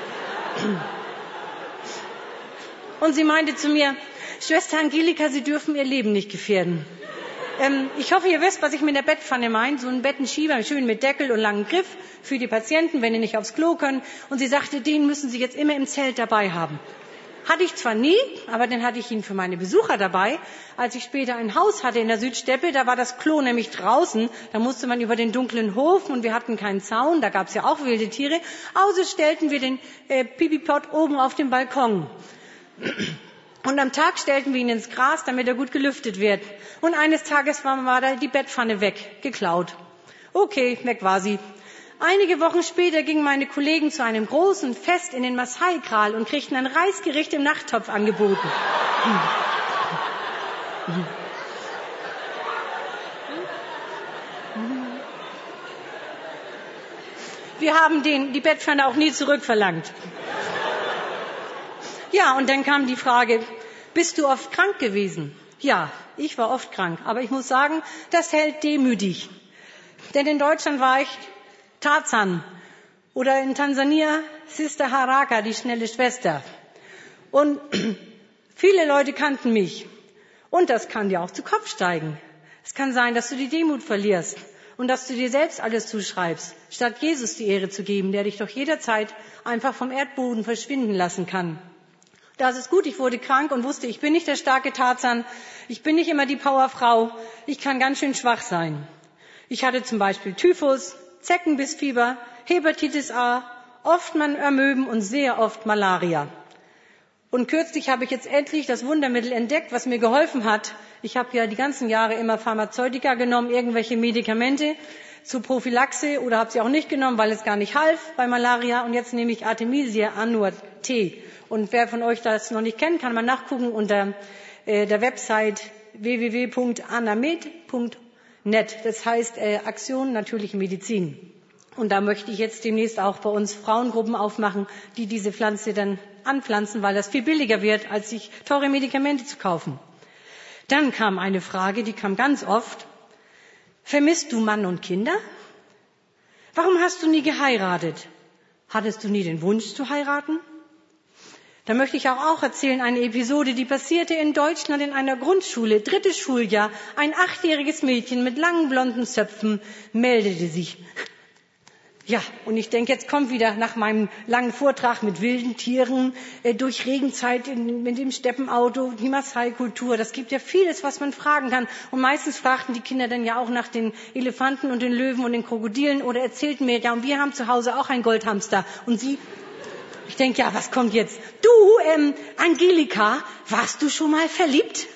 Und sie meinte zu mir, Schwester Angelika, Sie dürfen Ihr Leben nicht gefährden. Ich hoffe, ihr wisst, was ich mit der Bettpfanne meine. So ein Bettenschieber, schön mit Deckel und langem Griff für die Patienten, wenn die nicht aufs Klo können. Und sie sagte, den müssen Sie jetzt immer im Zelt dabei haben. Hatte ich zwar nie, aber dann hatte ich ihn für meine Besucher dabei. Als ich später ein Haus hatte in der Südsteppe, da war das Klo nämlich draußen. Da musste man über den dunklen Hof und wir hatten keinen Zaun. Da gab es ja auch wilde Tiere. Also stellten wir den Pipi-Pot oben auf dem Balkon. Und am Tag stellten wir ihn ins Gras, damit er gut gelüftet wird. Und eines Tages war da die Bettpfanne weg, geklaut. Okay, weg war sie. Einige Wochen später gingen meine Kollegen zu einem großen Fest in den Maasai-Kral und kriegten ein Reisgericht im Nachttopf angeboten. Wir haben die Bettpfanne auch nie zurückverlangt. Ja, und dann kam die Frage, bist du oft krank gewesen? Ja, ich war oft krank, aber ich muss sagen, das hält demütig. Denn in Deutschland war ich Tarzan oder in Tansania Sister Haraka, die schnelle Schwester. Und viele Leute kannten mich. Und das kann dir auch zu Kopf steigen. Es kann sein, dass du die Demut verlierst und dass du dir selbst alles zuschreibst, statt Jesus die Ehre zu geben, der dich doch jederzeit einfach vom Erdboden verschwinden lassen kann. Da ist es gut, ich wurde krank und wusste, ich bin nicht der starke Tarzan, ich bin nicht immer die Powerfrau, ich kann ganz schön schwach sein. Ich hatte zum Beispiel Typhus, Zeckenbissfieber, Hepatitis A, oft Amöben und sehr oft Malaria. Und kürzlich habe ich jetzt endlich das Wundermittel entdeckt, was mir geholfen hat. Ich habe ja die ganzen Jahre immer Pharmazeutika genommen, irgendwelche Medikamente. zur Prophylaxe oder habe sie auch nicht genommen, weil es gar nicht half bei Malaria. Und jetzt nehme ich Artemisia annua T. Und wer von euch das noch nicht kennt, kann mal nachgucken unter der Website www.anamed.net. Das heißt Aktion Natürliche Medizin. Und da möchte ich jetzt demnächst auch bei uns Frauengruppen aufmachen, die diese Pflanze dann anpflanzen, weil das viel billiger wird, als sich teure Medikamente zu kaufen. Dann kam eine Frage, die kam ganz oft. Vermisst du Mann und Kinder? Warum hast du nie geheiratet? Hattest du nie den Wunsch zu heiraten? Da möchte ich auch erzählen, eine Episode, die passierte in Deutschland in einer Grundschule, 3. Schuljahr. Ein 8-jähriges Mädchen mit langen blonden Zöpfen meldete sich. Ja, und ich denke, jetzt kommt wieder nach meinem langen Vortrag mit wilden Tieren, durch Regenzeit mit dem Steppenauto, die Maasai-Kultur. Das gibt ja vieles, was man fragen kann. Und meistens fragten die Kinder dann ja auch nach den Elefanten und den Löwen und den Krokodilen oder erzählten mir, ja, und wir haben zu Hause auch einen Goldhamster. Und sie, ich denke, ja, was kommt jetzt? Du, Angelika, warst du schon mal verliebt?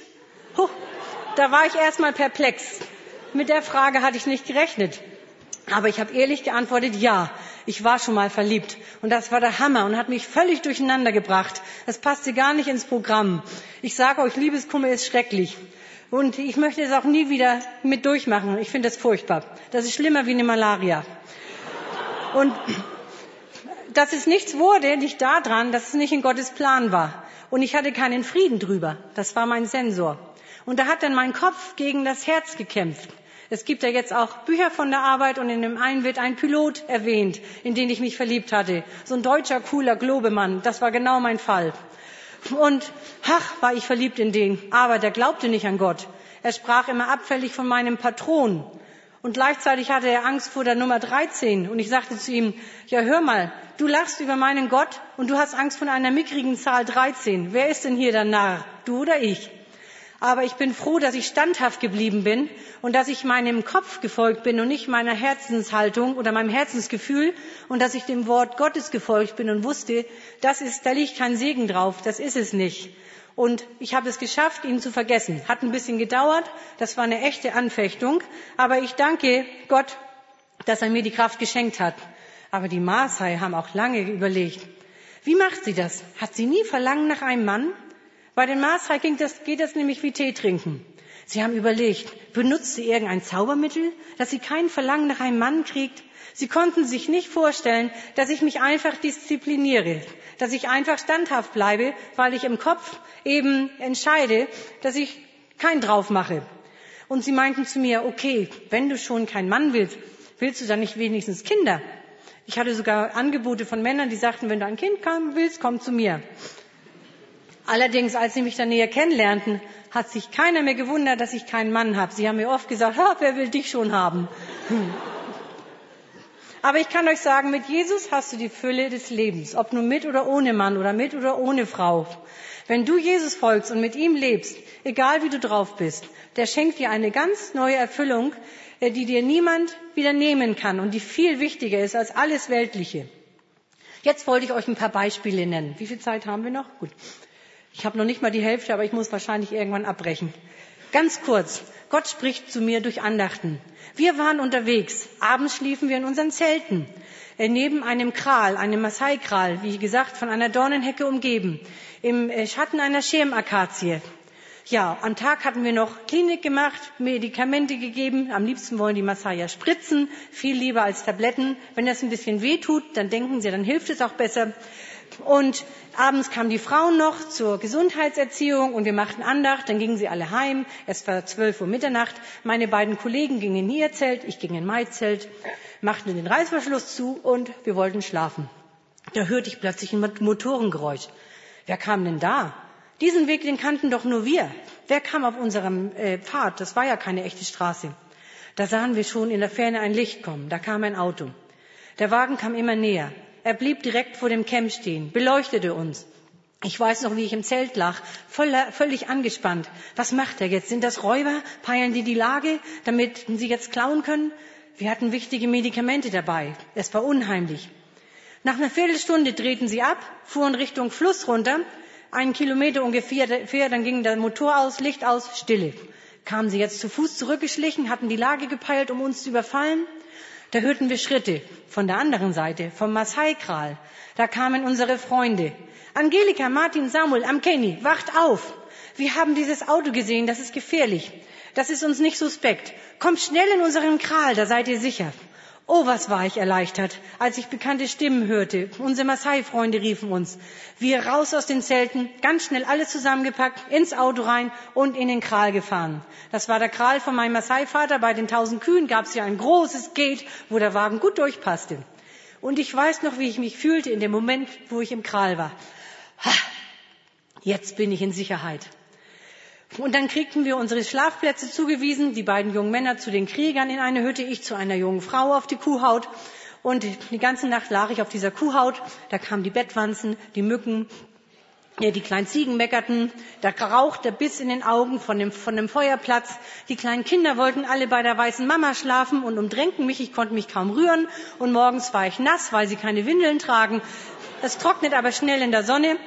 Da war ich erst mal perplex. Mit der Frage hatte ich nicht gerechnet. Aber ich habe ehrlich geantwortet, ja, ich war schon mal verliebt. Und das war der Hammer und hat mich völlig durcheinander gebracht. Das passte gar nicht ins Programm. Ich sage euch, Liebeskummer ist schrecklich. Und ich möchte es auch nie wieder mit durchmachen. Ich finde das furchtbar. Das ist schlimmer wie eine Malaria. Und dass es nichts wurde, liegt daran, dass es nicht in Gottes Plan war. Und ich hatte keinen Frieden drüber. Das war mein Sensor. Und da hat dann mein Kopf gegen das Herz gekämpft. Es gibt ja jetzt auch Bücher von der Arbeit und in dem einen wird ein Pilot erwähnt, in den ich mich verliebt hatte. So ein deutscher, cooler Globemann. Das war genau mein Fall. Und war ich verliebt in den. Aber der glaubte nicht an Gott. Er sprach immer abfällig von meinem Patron. Und gleichzeitig hatte er Angst vor der Nummer 13. Und ich sagte zu ihm, ja hör mal, du lachst über meinen Gott und du hast Angst vor einer mickrigen Zahl 13. Wer ist denn hier der Narr? Du oder ich? Aber ich bin froh, dass ich standhaft geblieben bin und dass ich meinem Kopf gefolgt bin und nicht meiner Herzenshaltung oder meinem Herzensgefühl und dass ich dem Wort Gottes gefolgt bin und wusste, da liegt kein Segen drauf, das ist es nicht. Und ich habe es geschafft, ihn zu vergessen. Hat ein bisschen gedauert, das war eine echte Anfechtung, aber ich danke Gott, dass er mir die Kraft geschenkt hat. Aber die Maasai haben auch lange überlegt. Wie macht sie das? Hat sie nie Verlangen nach einem Mann? Bei den Maasai geht das nämlich wie Tee trinken. Sie haben überlegt, benutzt sie irgendein Zaubermittel, dass sie kein Verlangen nach einem Mann kriegt? Sie konnten sich nicht vorstellen, dass ich mich einfach diszipliniere, dass ich einfach standhaft bleibe, weil ich im Kopf eben entscheide, dass ich keinen drauf mache. Und sie meinten zu mir, okay, wenn du schon keinen Mann willst, willst du dann nicht wenigstens Kinder? Ich hatte sogar Angebote von Männern, die sagten, wenn du ein Kind willst, komm zu mir. Allerdings, als sie mich dann näher kennenlernten, hat sich keiner mehr gewundert, dass ich keinen Mann habe. Sie haben mir oft gesagt, wer will dich schon haben? Aber ich kann euch sagen, mit Jesus hast du die Fülle des Lebens, ob nun mit oder ohne Mann oder mit oder ohne Frau. Wenn du Jesus folgst und mit ihm lebst, egal wie du drauf bist, der schenkt dir eine ganz neue Erfüllung, die dir niemand wieder nehmen kann und die viel wichtiger ist als alles Weltliche. Jetzt wollte ich euch ein paar Beispiele nennen. Wie viel Zeit haben wir noch? Gut. Ich habe noch nicht mal die Hälfte, aber ich muss wahrscheinlich irgendwann abbrechen. Ganz kurz. Gott spricht zu mir durch Andachten. Wir waren unterwegs. Abends schliefen wir in unseren Zelten. Neben einem Kral, einem Maasai-Kral, wie gesagt, von einer Dornenhecke umgeben. Im Schatten einer Schirmakazie. Ja, am Tag hatten wir noch Klinik gemacht, Medikamente gegeben. Am liebsten wollen die Maasai ja spritzen, viel lieber als Tabletten. Wenn das ein bisschen weh tut, dann denken sie, dann hilft es auch besser. Und abends kamen die Frauen noch zur Gesundheitserziehung und wir machten Andacht, dann gingen sie alle heim. Es war 12 Uhr Mitternacht. Meine beiden Kollegen gingen in ihr Zelt, ich ging in mein Zelt, machten den Reißverschluss zu und wir wollten schlafen. Da hörte ich plötzlich ein Motorengeräusch. Wer kam denn da? Diesen Weg, den kannten doch nur wir. Wer kam auf unserem Pfad? Das war ja keine echte Straße. Da sahen wir schon in der Ferne ein Licht kommen. Da kam ein Auto. Der Wagen kam immer näher. Er blieb direkt vor dem Camp stehen, beleuchtete uns. Ich weiß noch, wie ich im Zelt lag, völlig angespannt. Was macht er jetzt? Sind das Räuber? Peilen die Lage, damit sie jetzt klauen können? Wir hatten wichtige Medikamente dabei. Es war unheimlich. Nach einer Viertelstunde drehten sie ab, fuhren Richtung Fluss runter, 1 Kilometer ungefähr, dann ging der Motor aus, Licht aus, Stille. Kamen sie jetzt zu Fuß zurückgeschlichen, hatten die Lage gepeilt, um uns zu überfallen? Da hörten wir Schritte von der anderen Seite, vom Maasai-Kral. Da kamen unsere Freunde. Angelika, Martin, Samuel, Amkeni, wacht auf! Wir haben dieses Auto gesehen, das ist gefährlich. Das ist uns nicht suspekt. Kommt schnell in unseren Kral, da seid ihr sicher. Oh, was war ich erleichtert, als ich bekannte Stimmen hörte. Unsere Maasai-Freunde riefen uns. Wir raus aus den Zelten, ganz schnell alles zusammengepackt, ins Auto rein und in den Kral gefahren. Das war der Kral von meinem Maasai-Vater. Bei den 1000 Kühen gab es ja ein großes Gate, wo der Wagen gut durchpasste. Und ich weiß noch, wie ich mich fühlte in dem Moment, wo ich im Kral war. Ha, jetzt bin ich in Sicherheit. Und dann kriegten wir unsere Schlafplätze zugewiesen, die beiden jungen Männer zu den Kriegern in eine Hütte, ich zu einer jungen Frau auf die Kuhhaut. Und die ganze Nacht lag ich auf dieser Kuhhaut. Da kamen die Bettwanzen, die Mücken, die kleinen Ziegen meckerten, der Rauch, der Biss in den Augen von dem Feuerplatz. Die kleinen Kinder wollten alle bei der weißen Mama schlafen und umdrängten mich. Ich konnte mich kaum rühren. Und morgens war ich nass, weil sie keine Windeln tragen. Es trocknet aber schnell in der Sonne.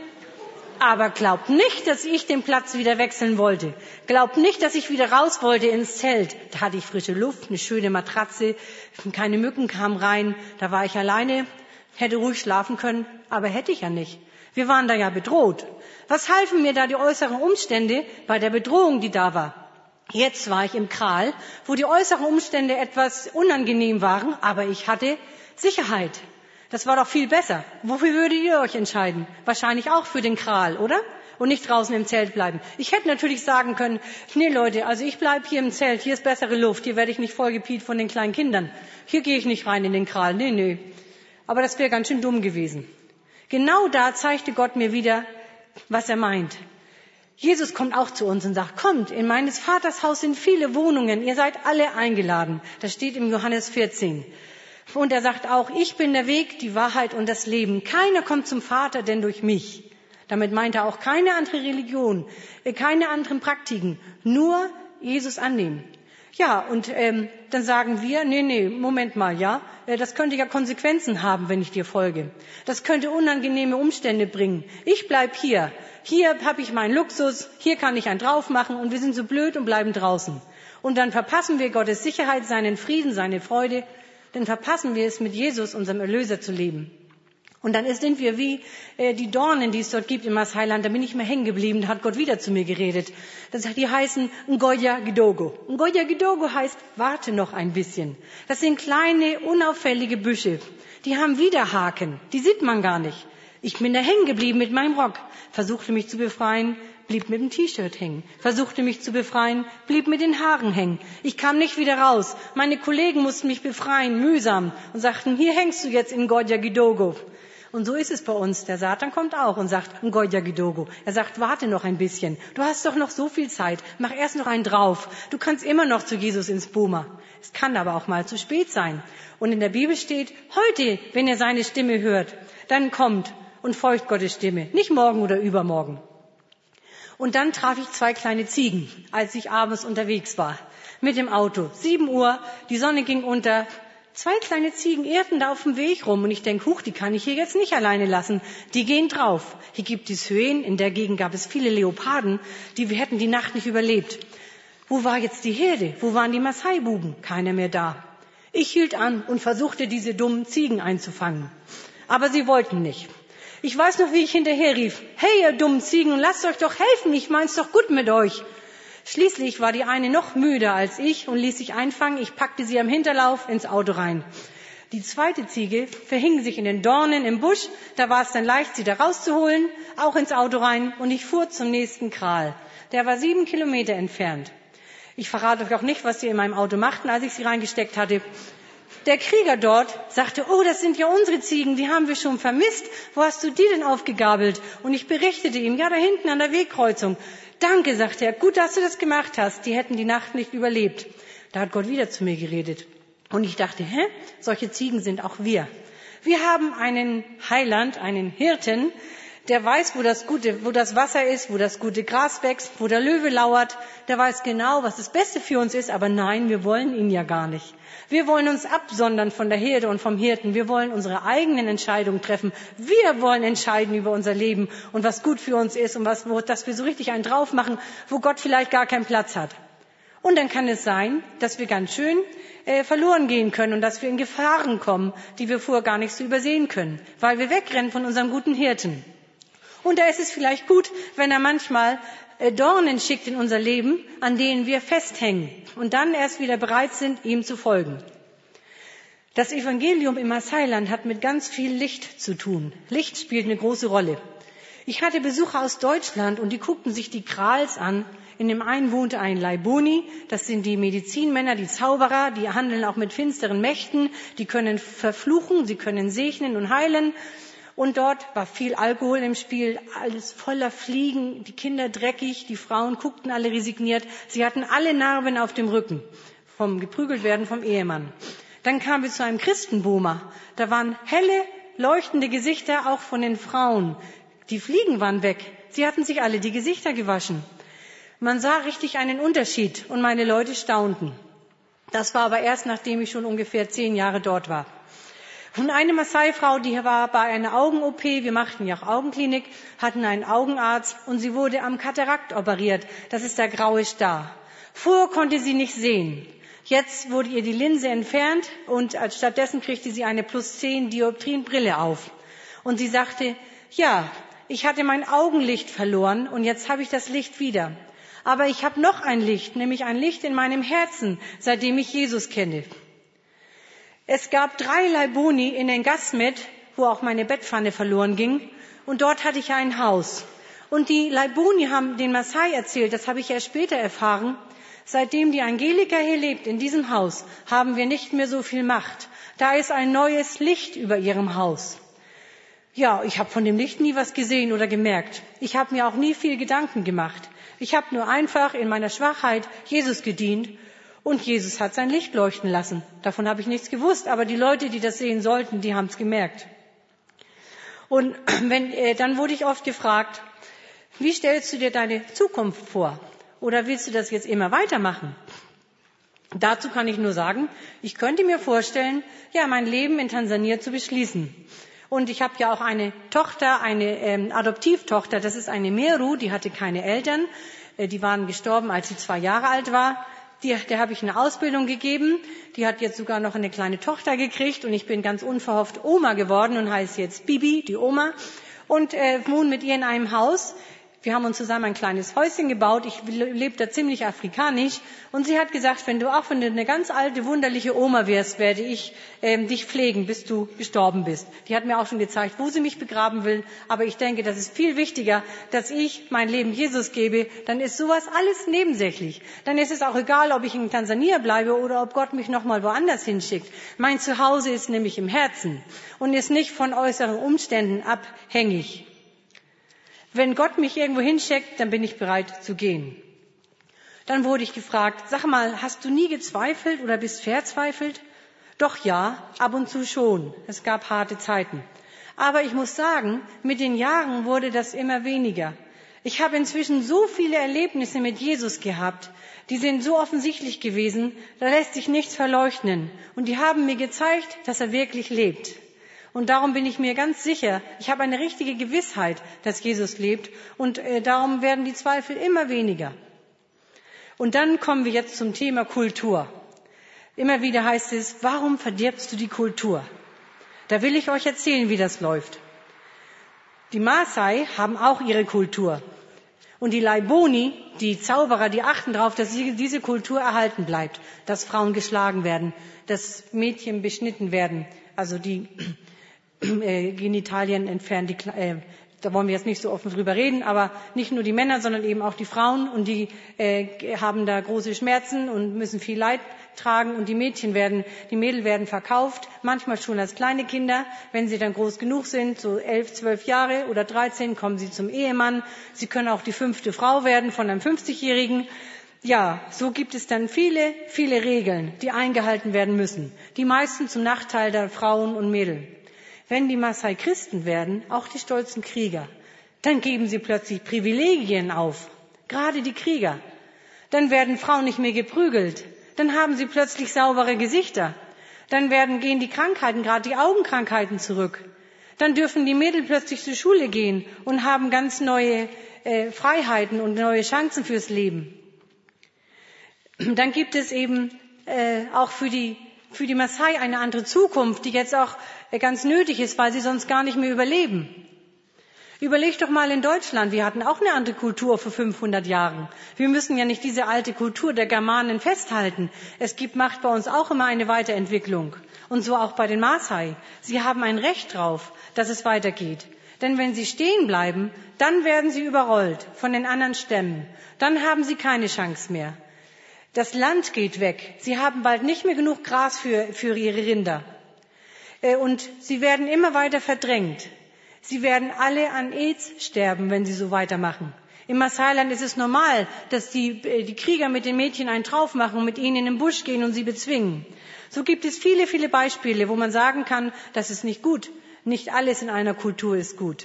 Aber glaubt nicht, dass ich den Platz wieder wechseln wollte. Glaubt nicht, dass ich wieder raus wollte ins Zelt. Da hatte ich frische Luft, eine schöne Matratze, keine Mücken kamen rein. Da war ich alleine, hätte ruhig schlafen können, aber hätte ich ja nicht. Wir waren da ja bedroht. Was halfen mir da die äußeren Umstände bei der Bedrohung, die da war? Jetzt war ich im Kral, wo die äußeren Umstände etwas unangenehm waren, aber ich hatte Sicherheit. Das war doch viel besser. Wofür würdet ihr euch entscheiden? Wahrscheinlich auch für den Kral, oder? Und nicht draußen im Zelt bleiben. Ich hätte natürlich sagen können, nee Leute, also ich bleib hier im Zelt, hier ist bessere Luft, hier werde ich nicht vollgepiet von den kleinen Kindern. Hier gehe ich nicht rein in den Kral, nee. Aber das wäre ganz schön dumm gewesen. Genau da zeigte Gott mir wieder, was er meint. Jesus kommt auch zu uns und sagt, kommt, in meines Vaters Haus sind viele Wohnungen, ihr seid alle eingeladen. Das steht im Johannes 14. Und er sagt auch, ich bin der Weg, die Wahrheit und das Leben. Keiner kommt zum Vater, denn durch mich. Damit meint er auch keine andere Religion, keine anderen Praktiken, nur Jesus annehmen. Ja, und dann sagen wir, nee, Moment mal, ja, das könnte ja Konsequenzen haben, wenn ich dir folge. Das könnte unangenehme Umstände bringen. Ich bleib hier. Hier habe ich meinen Luxus, hier kann ich einen drauf machen und wir sind so blöd und bleiben draußen. Und dann verpassen wir Gottes Sicherheit, seinen Frieden, seine Freude. Dann verpassen wir es, mit Jesus, unserem Erlöser, zu leben. Und dann sind wir wie die Dornen, die es dort gibt im Maasai-Land. Da bin ich mal hängen geblieben, da hat Gott wieder zu mir geredet. Die heißen Ngoja Gidogo. Ngoja Gidogo heißt, warte noch ein bisschen. Das sind kleine, unauffällige Büsche. Die haben Widerhaken, die sieht man gar nicht. Ich bin da hängen geblieben mit meinem Rock, versuchte mich zu befreien, blieb mit dem T-Shirt hängen, versuchte mich zu befreien, blieb mit den Haaren hängen. Ich kam nicht wieder raus. Meine Kollegen mussten mich befreien, mühsam, und sagten, hier hängst du jetzt in Ngoja Gidogo. Und so ist es bei uns. Der Satan kommt auch und sagt, Ngoja Gidogo. Er sagt, warte noch ein bisschen. Du hast doch noch so viel Zeit. Mach erst noch einen drauf. Du kannst immer noch zu Jesus ins Boma. Es kann aber auch mal zu spät sein. Und in der Bibel steht, heute, wenn ihr seine Stimme hört, dann kommt und folgt Gottes Stimme. Nicht morgen oder übermorgen. Und dann traf ich 2 kleine Ziegen, als ich abends unterwegs war. Mit dem Auto. 7 Uhr, die Sonne ging unter. 2 kleine Ziegen irrten da auf dem Weg rum. Und ich denke, huch, die kann ich hier jetzt nicht alleine lassen. Die gehen drauf. Hier gibt es Höhen. In der Gegend gab es viele Leoparden. Wir hätten die Nacht nicht überlebt. Wo war jetzt die Herde? Wo waren die Maasai-Buben? Keiner mehr da. Ich hielt an und versuchte, diese dummen Ziegen einzufangen. Aber sie wollten nicht. Ich weiß noch, wie ich hinterher rief, hey, ihr dummen Ziegen, lasst euch doch helfen, ich mein's doch gut mit euch. Schließlich war die eine noch müder als ich und ließ sich einfangen. Ich packte sie am Hinterlauf ins Auto rein. Die zweite Ziege verhing sich in den Dornen im Busch. Da war es dann leicht, sie da rauszuholen, auch ins Auto rein. Und ich fuhr zum nächsten Kral. Der war 7 Kilometer entfernt. Ich verrate euch auch nicht, was sie in meinem Auto machten, als ich sie reingesteckt hatte. Der Krieger dort sagte, oh, das sind ja unsere Ziegen, die haben wir schon vermisst. Wo hast du die denn aufgegabelt? Und ich berichtete ihm, ja, da hinten an der Wegkreuzung. Danke, sagte er, gut, dass du das gemacht hast. Die hätten die Nacht nicht überlebt. Da hat Gott wieder zu mir geredet. Und ich dachte, solche Ziegen sind auch wir. Wir haben einen Heiland, einen Hirten, der weiß, wo das Wasser ist, wo das gute Gras wächst, wo der Löwe lauert. Der weiß genau, was das Beste für uns ist. Aber nein, wir wollen ihn ja gar nicht. Wir wollen uns absondern von der Herde und vom Hirten. Wir wollen unsere eigenen Entscheidungen treffen. Wir wollen entscheiden über unser Leben und was gut für uns ist und dass wir so richtig einen drauf machen, wo Gott vielleicht gar keinen Platz hat. Und dann kann es sein, dass wir ganz schön verloren gehen können und dass wir in Gefahren kommen, die wir vorher gar nicht so übersehen können, weil wir wegrennen von unserem guten Hirten. Und da ist es vielleicht gut, wenn er manchmal Dornen schickt in unser Leben, an denen wir festhängen und dann erst wieder bereit sind, ihm zu folgen. Das Evangelium im Maasailand hat mit ganz viel Licht zu tun. Licht spielt eine große Rolle. Ich hatte Besucher aus Deutschland und die guckten sich die Krals an. In dem einen wohnte ein Laiboni, das sind die Medizinmänner, die Zauberer, die handeln auch mit finsteren Mächten, die können verfluchen, sie können segnen und heilen. Und dort war viel Alkohol im Spiel, alles voller Fliegen, die Kinder dreckig, die Frauen guckten alle resigniert. Sie hatten alle Narben auf dem Rücken vom Geprügeltwerden vom Ehemann. Dann kamen wir zu einem Christenboomer. Da waren helle, leuchtende Gesichter auch von den Frauen. Die Fliegen waren weg. Sie hatten sich alle die Gesichter gewaschen. Man sah richtig einen Unterschied und meine Leute staunten. Das war aber erst, nachdem ich schon ungefähr 10 Jahre dort war. Und eine Maasai-Frau, die war bei einer Augen-OP, wir machten ja auch Augenklinik, hatten einen Augenarzt und sie wurde am Katarakt operiert. Das ist der graue Star. Vorher konnte sie nicht sehen. Jetzt wurde ihr die Linse entfernt und stattdessen kriegte sie eine +10 Dioptrien-Brille auf. Und sie sagte, ja, ich hatte mein Augenlicht verloren und jetzt habe ich das Licht wieder. Aber ich habe noch ein Licht, nämlich ein Licht in meinem Herzen, seitdem ich Jesus kenne. Es gab 3 Laiboni in den Gasmet, wo auch meine Bettpfanne verloren ging. Und dort hatte ich ein Haus. Und die Laiboni haben den Maasai erzählt, das habe ich erst später erfahren. Seitdem die Angelika hier lebt, in diesem Haus, haben wir nicht mehr so viel Macht. Da ist ein neues Licht über ihrem Haus. Ja, ich habe von dem Licht nie was gesehen oder gemerkt. Ich habe mir auch nie viel Gedanken gemacht. Ich habe nur einfach in meiner Schwachheit Jesus gedient und Jesus hat sein Licht leuchten lassen. Davon habe ich nichts gewusst, aber die Leute, die das sehen sollten, die haben es gemerkt. Und dann wurde ich oft gefragt, wie stellst du dir deine Zukunft vor? Oder willst du das jetzt immer weitermachen? Dazu kann ich nur sagen, ich könnte mir vorstellen, ja, mein Leben in Tansania zu beschließen. Und ich habe ja auch eine Tochter, eine Adoptivtochter, das ist eine Meru, die hatte keine Eltern, die waren gestorben, als sie 2 Jahre alt war. Der habe ich eine Ausbildung gegeben, die hat jetzt sogar noch eine kleine Tochter gekriegt und ich bin ganz unverhofft Oma geworden und heiße jetzt Bibi, die Oma, und wohne mit ihr in einem Haus. Wir haben uns zusammen ein kleines Häuschen gebaut. Ich lebe da ziemlich afrikanisch. Und sie hat gesagt, wenn du eine ganz alte, wunderliche Oma wärst, werde ich dich pflegen, bis du gestorben bist. Die hat mir auch schon gezeigt, wo sie mich begraben will. Aber ich denke, das ist viel wichtiger, dass ich mein Leben Jesus gebe. Dann ist sowas alles nebensächlich. Dann ist es auch egal, ob ich in Tansania bleibe oder ob Gott mich nochmal woanders hinschickt. Mein Zuhause ist nämlich im Herzen und ist nicht von äußeren Umständen abhängig. Wenn Gott mich irgendwo hinschickt, dann bin ich bereit zu gehen. Dann wurde ich gefragt, sag mal, hast du nie gezweifelt oder bist verzweifelt? Doch ja, ab und zu schon. Es gab harte Zeiten. Aber ich muss sagen, mit den Jahren wurde das immer weniger. Ich habe inzwischen so viele Erlebnisse mit Jesus gehabt, die sind so offensichtlich gewesen, da lässt sich nichts verleugnen. Und die haben mir gezeigt, dass er wirklich lebt. Und darum bin ich mir ganz sicher, ich habe eine richtige Gewissheit, dass Jesus lebt. Und darum werden die Zweifel immer weniger. Und dann kommen wir jetzt zum Thema Kultur. Immer wieder heißt es, warum verdirbst du die Kultur? Da will ich euch erzählen, wie das läuft. Die Maasai haben auch ihre Kultur. Und die Laiboni, die Zauberer, die achten darauf, dass diese Kultur erhalten bleibt. Dass Frauen geschlagen werden, dass Mädchen beschnitten werden, also die Genitalien entfernen, da wollen wir jetzt nicht so offen drüber reden, aber nicht nur die Männer, sondern eben auch die Frauen und die haben da große Schmerzen und müssen viel Leid tragen und die Mädel werden verkauft, manchmal schon als kleine Kinder, wenn sie dann groß genug sind, so 11, 12 Jahre oder 13, kommen sie zum Ehemann, sie können auch die 5. Frau werden von einem 50-Jährigen. Ja, so gibt es dann viele, viele Regeln, die eingehalten werden müssen, die meisten zum Nachteil der Frauen und Mädel. Wenn die Maasai Christen werden, auch die stolzen Krieger, dann geben sie plötzlich Privilegien auf, gerade die Krieger. Dann werden Frauen nicht mehr geprügelt, dann haben sie plötzlich saubere Gesichter, dann gehen die Krankheiten, gerade die Augenkrankheiten zurück. Dann dürfen die Mädel plötzlich zur Schule gehen und haben ganz neue Freiheiten und neue Chancen fürs Leben. Dann gibt es eben auch für die Maasai eine andere Zukunft, die jetzt auch ganz nötig ist, weil sie sonst gar nicht mehr überleben. Überlegt doch mal in Deutschland, wir hatten auch eine andere Kultur vor 500 Jahren. Wir müssen ja nicht diese alte Kultur der Germanen festhalten. Macht bei uns auch immer eine Weiterentwicklung. Und so auch bei den Maasai. Sie haben ein Recht drauf, dass es weitergeht. Denn wenn sie stehen bleiben, dann werden sie überrollt von den anderen Stämmen. Dann haben sie keine Chance mehr. Das Land geht weg. Sie haben bald nicht mehr genug Gras für ihre Rinder. Und sie werden immer weiter verdrängt. Sie werden alle an AIDS sterben, wenn sie so weitermachen. Im Maasai-Land ist es normal, dass die Krieger mit den Mädchen einen drauf machen und mit ihnen in den Busch gehen und sie bezwingen. So gibt es viele, viele Beispiele, wo man sagen kann, das ist nicht gut. Nicht alles in einer Kultur ist gut.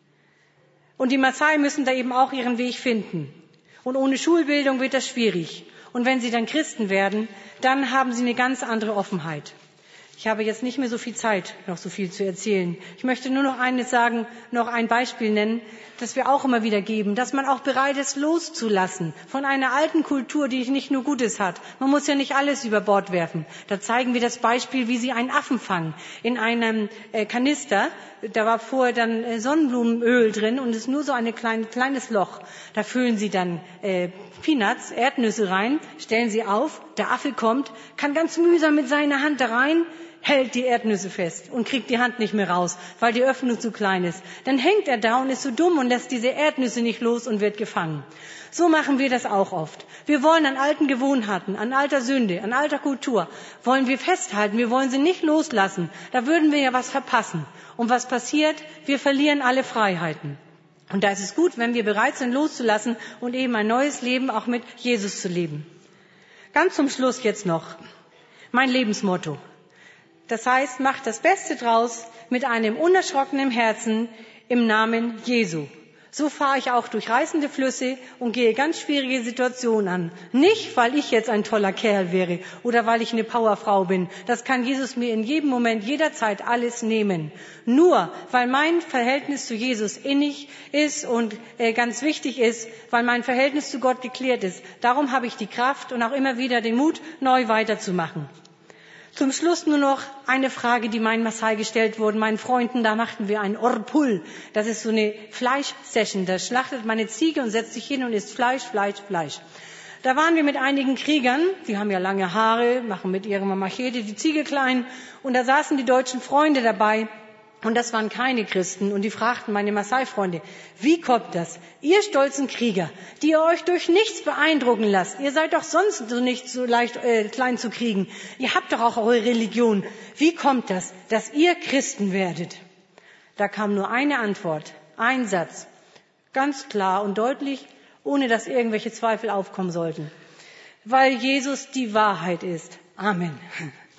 Und die Maasai müssen da eben auch ihren Weg finden. Und ohne Schulbildung wird das schwierig. Und wenn sie dann Christen werden, dann haben sie eine ganz andere Offenheit. Ich habe jetzt nicht mehr so viel Zeit, noch so viel zu erzählen. Ich möchte nur noch eines sagen, noch ein Beispiel nennen, das wir auch immer wieder geben, dass man auch bereit ist, loszulassen von einer alten Kultur, die nicht nur Gutes hat. Man muss ja nicht alles über Bord werfen. Da zeigen wir das Beispiel, wie sie einen Affen fangen in einem Kanister. Da war vorher dann Sonnenblumenöl drin und es ist nur so ein kleines Loch. Da füllen sie dann Peanuts, Erdnüsse rein, stellen sie auf. Der Affe kommt, kann ganz mühsam mit seiner Hand da rein, hält die Erdnüsse fest und kriegt die Hand nicht mehr raus, weil die Öffnung zu klein ist. Dann hängt er da und ist so dumm und lässt diese Erdnüsse nicht los und wird gefangen. So machen wir das auch oft. Wir wollen an alten Gewohnheiten, an alter Sünde, an alter Kultur, wollen wir festhalten, wir wollen sie nicht loslassen. Da würden wir ja was verpassen. Und was passiert? Wir verlieren alle Freiheiten. Und da ist es gut, wenn wir bereit sind, loszulassen und eben ein neues Leben auch mit Jesus zu leben. Ganz zum Schluss jetzt noch mein Lebensmotto. Das heißt, macht das Beste draus mit einem unerschrockenen Herzen im Namen Jesu. So fahre ich auch durch reißende Flüsse und gehe ganz schwierige Situationen an. Nicht, weil ich jetzt ein toller Kerl wäre oder weil ich eine Powerfrau bin. Das kann Jesus mir in jedem Moment, jederzeit alles nehmen. Nur, weil mein Verhältnis zu Jesus innig ist und ganz wichtig ist, weil mein Verhältnis zu Gott geklärt ist. Darum habe ich die Kraft und auch immer wieder den Mut, neu weiterzumachen. Zum Schluss nur noch eine Frage, die meinen Maasai gestellt wurde. Meinen Freunden, da machten wir ein Orpul. Das ist so eine Fleischsession. Da schlachtet man eine Ziege und setzt sich hin und isst Fleisch. Da waren wir mit einigen Kriegern, die haben ja lange Haare, machen mit ihrer Machete die Ziege klein. Und da saßen die deutschen Freunde dabei. Und das waren keine Christen. Und die fragten meine Maasai-Freunde, wie kommt das? Ihr stolzen Krieger, die ihr euch durch nichts beeindrucken lasst. Ihr seid doch sonst so nicht so leicht klein zu kriegen. Ihr habt doch auch eure Religion. Wie kommt das, dass ihr Christen werdet? Da kam nur eine Antwort, ein Satz. Ganz klar und deutlich, ohne dass irgendwelche Zweifel aufkommen sollten. Weil Jesus die Wahrheit ist. Amen.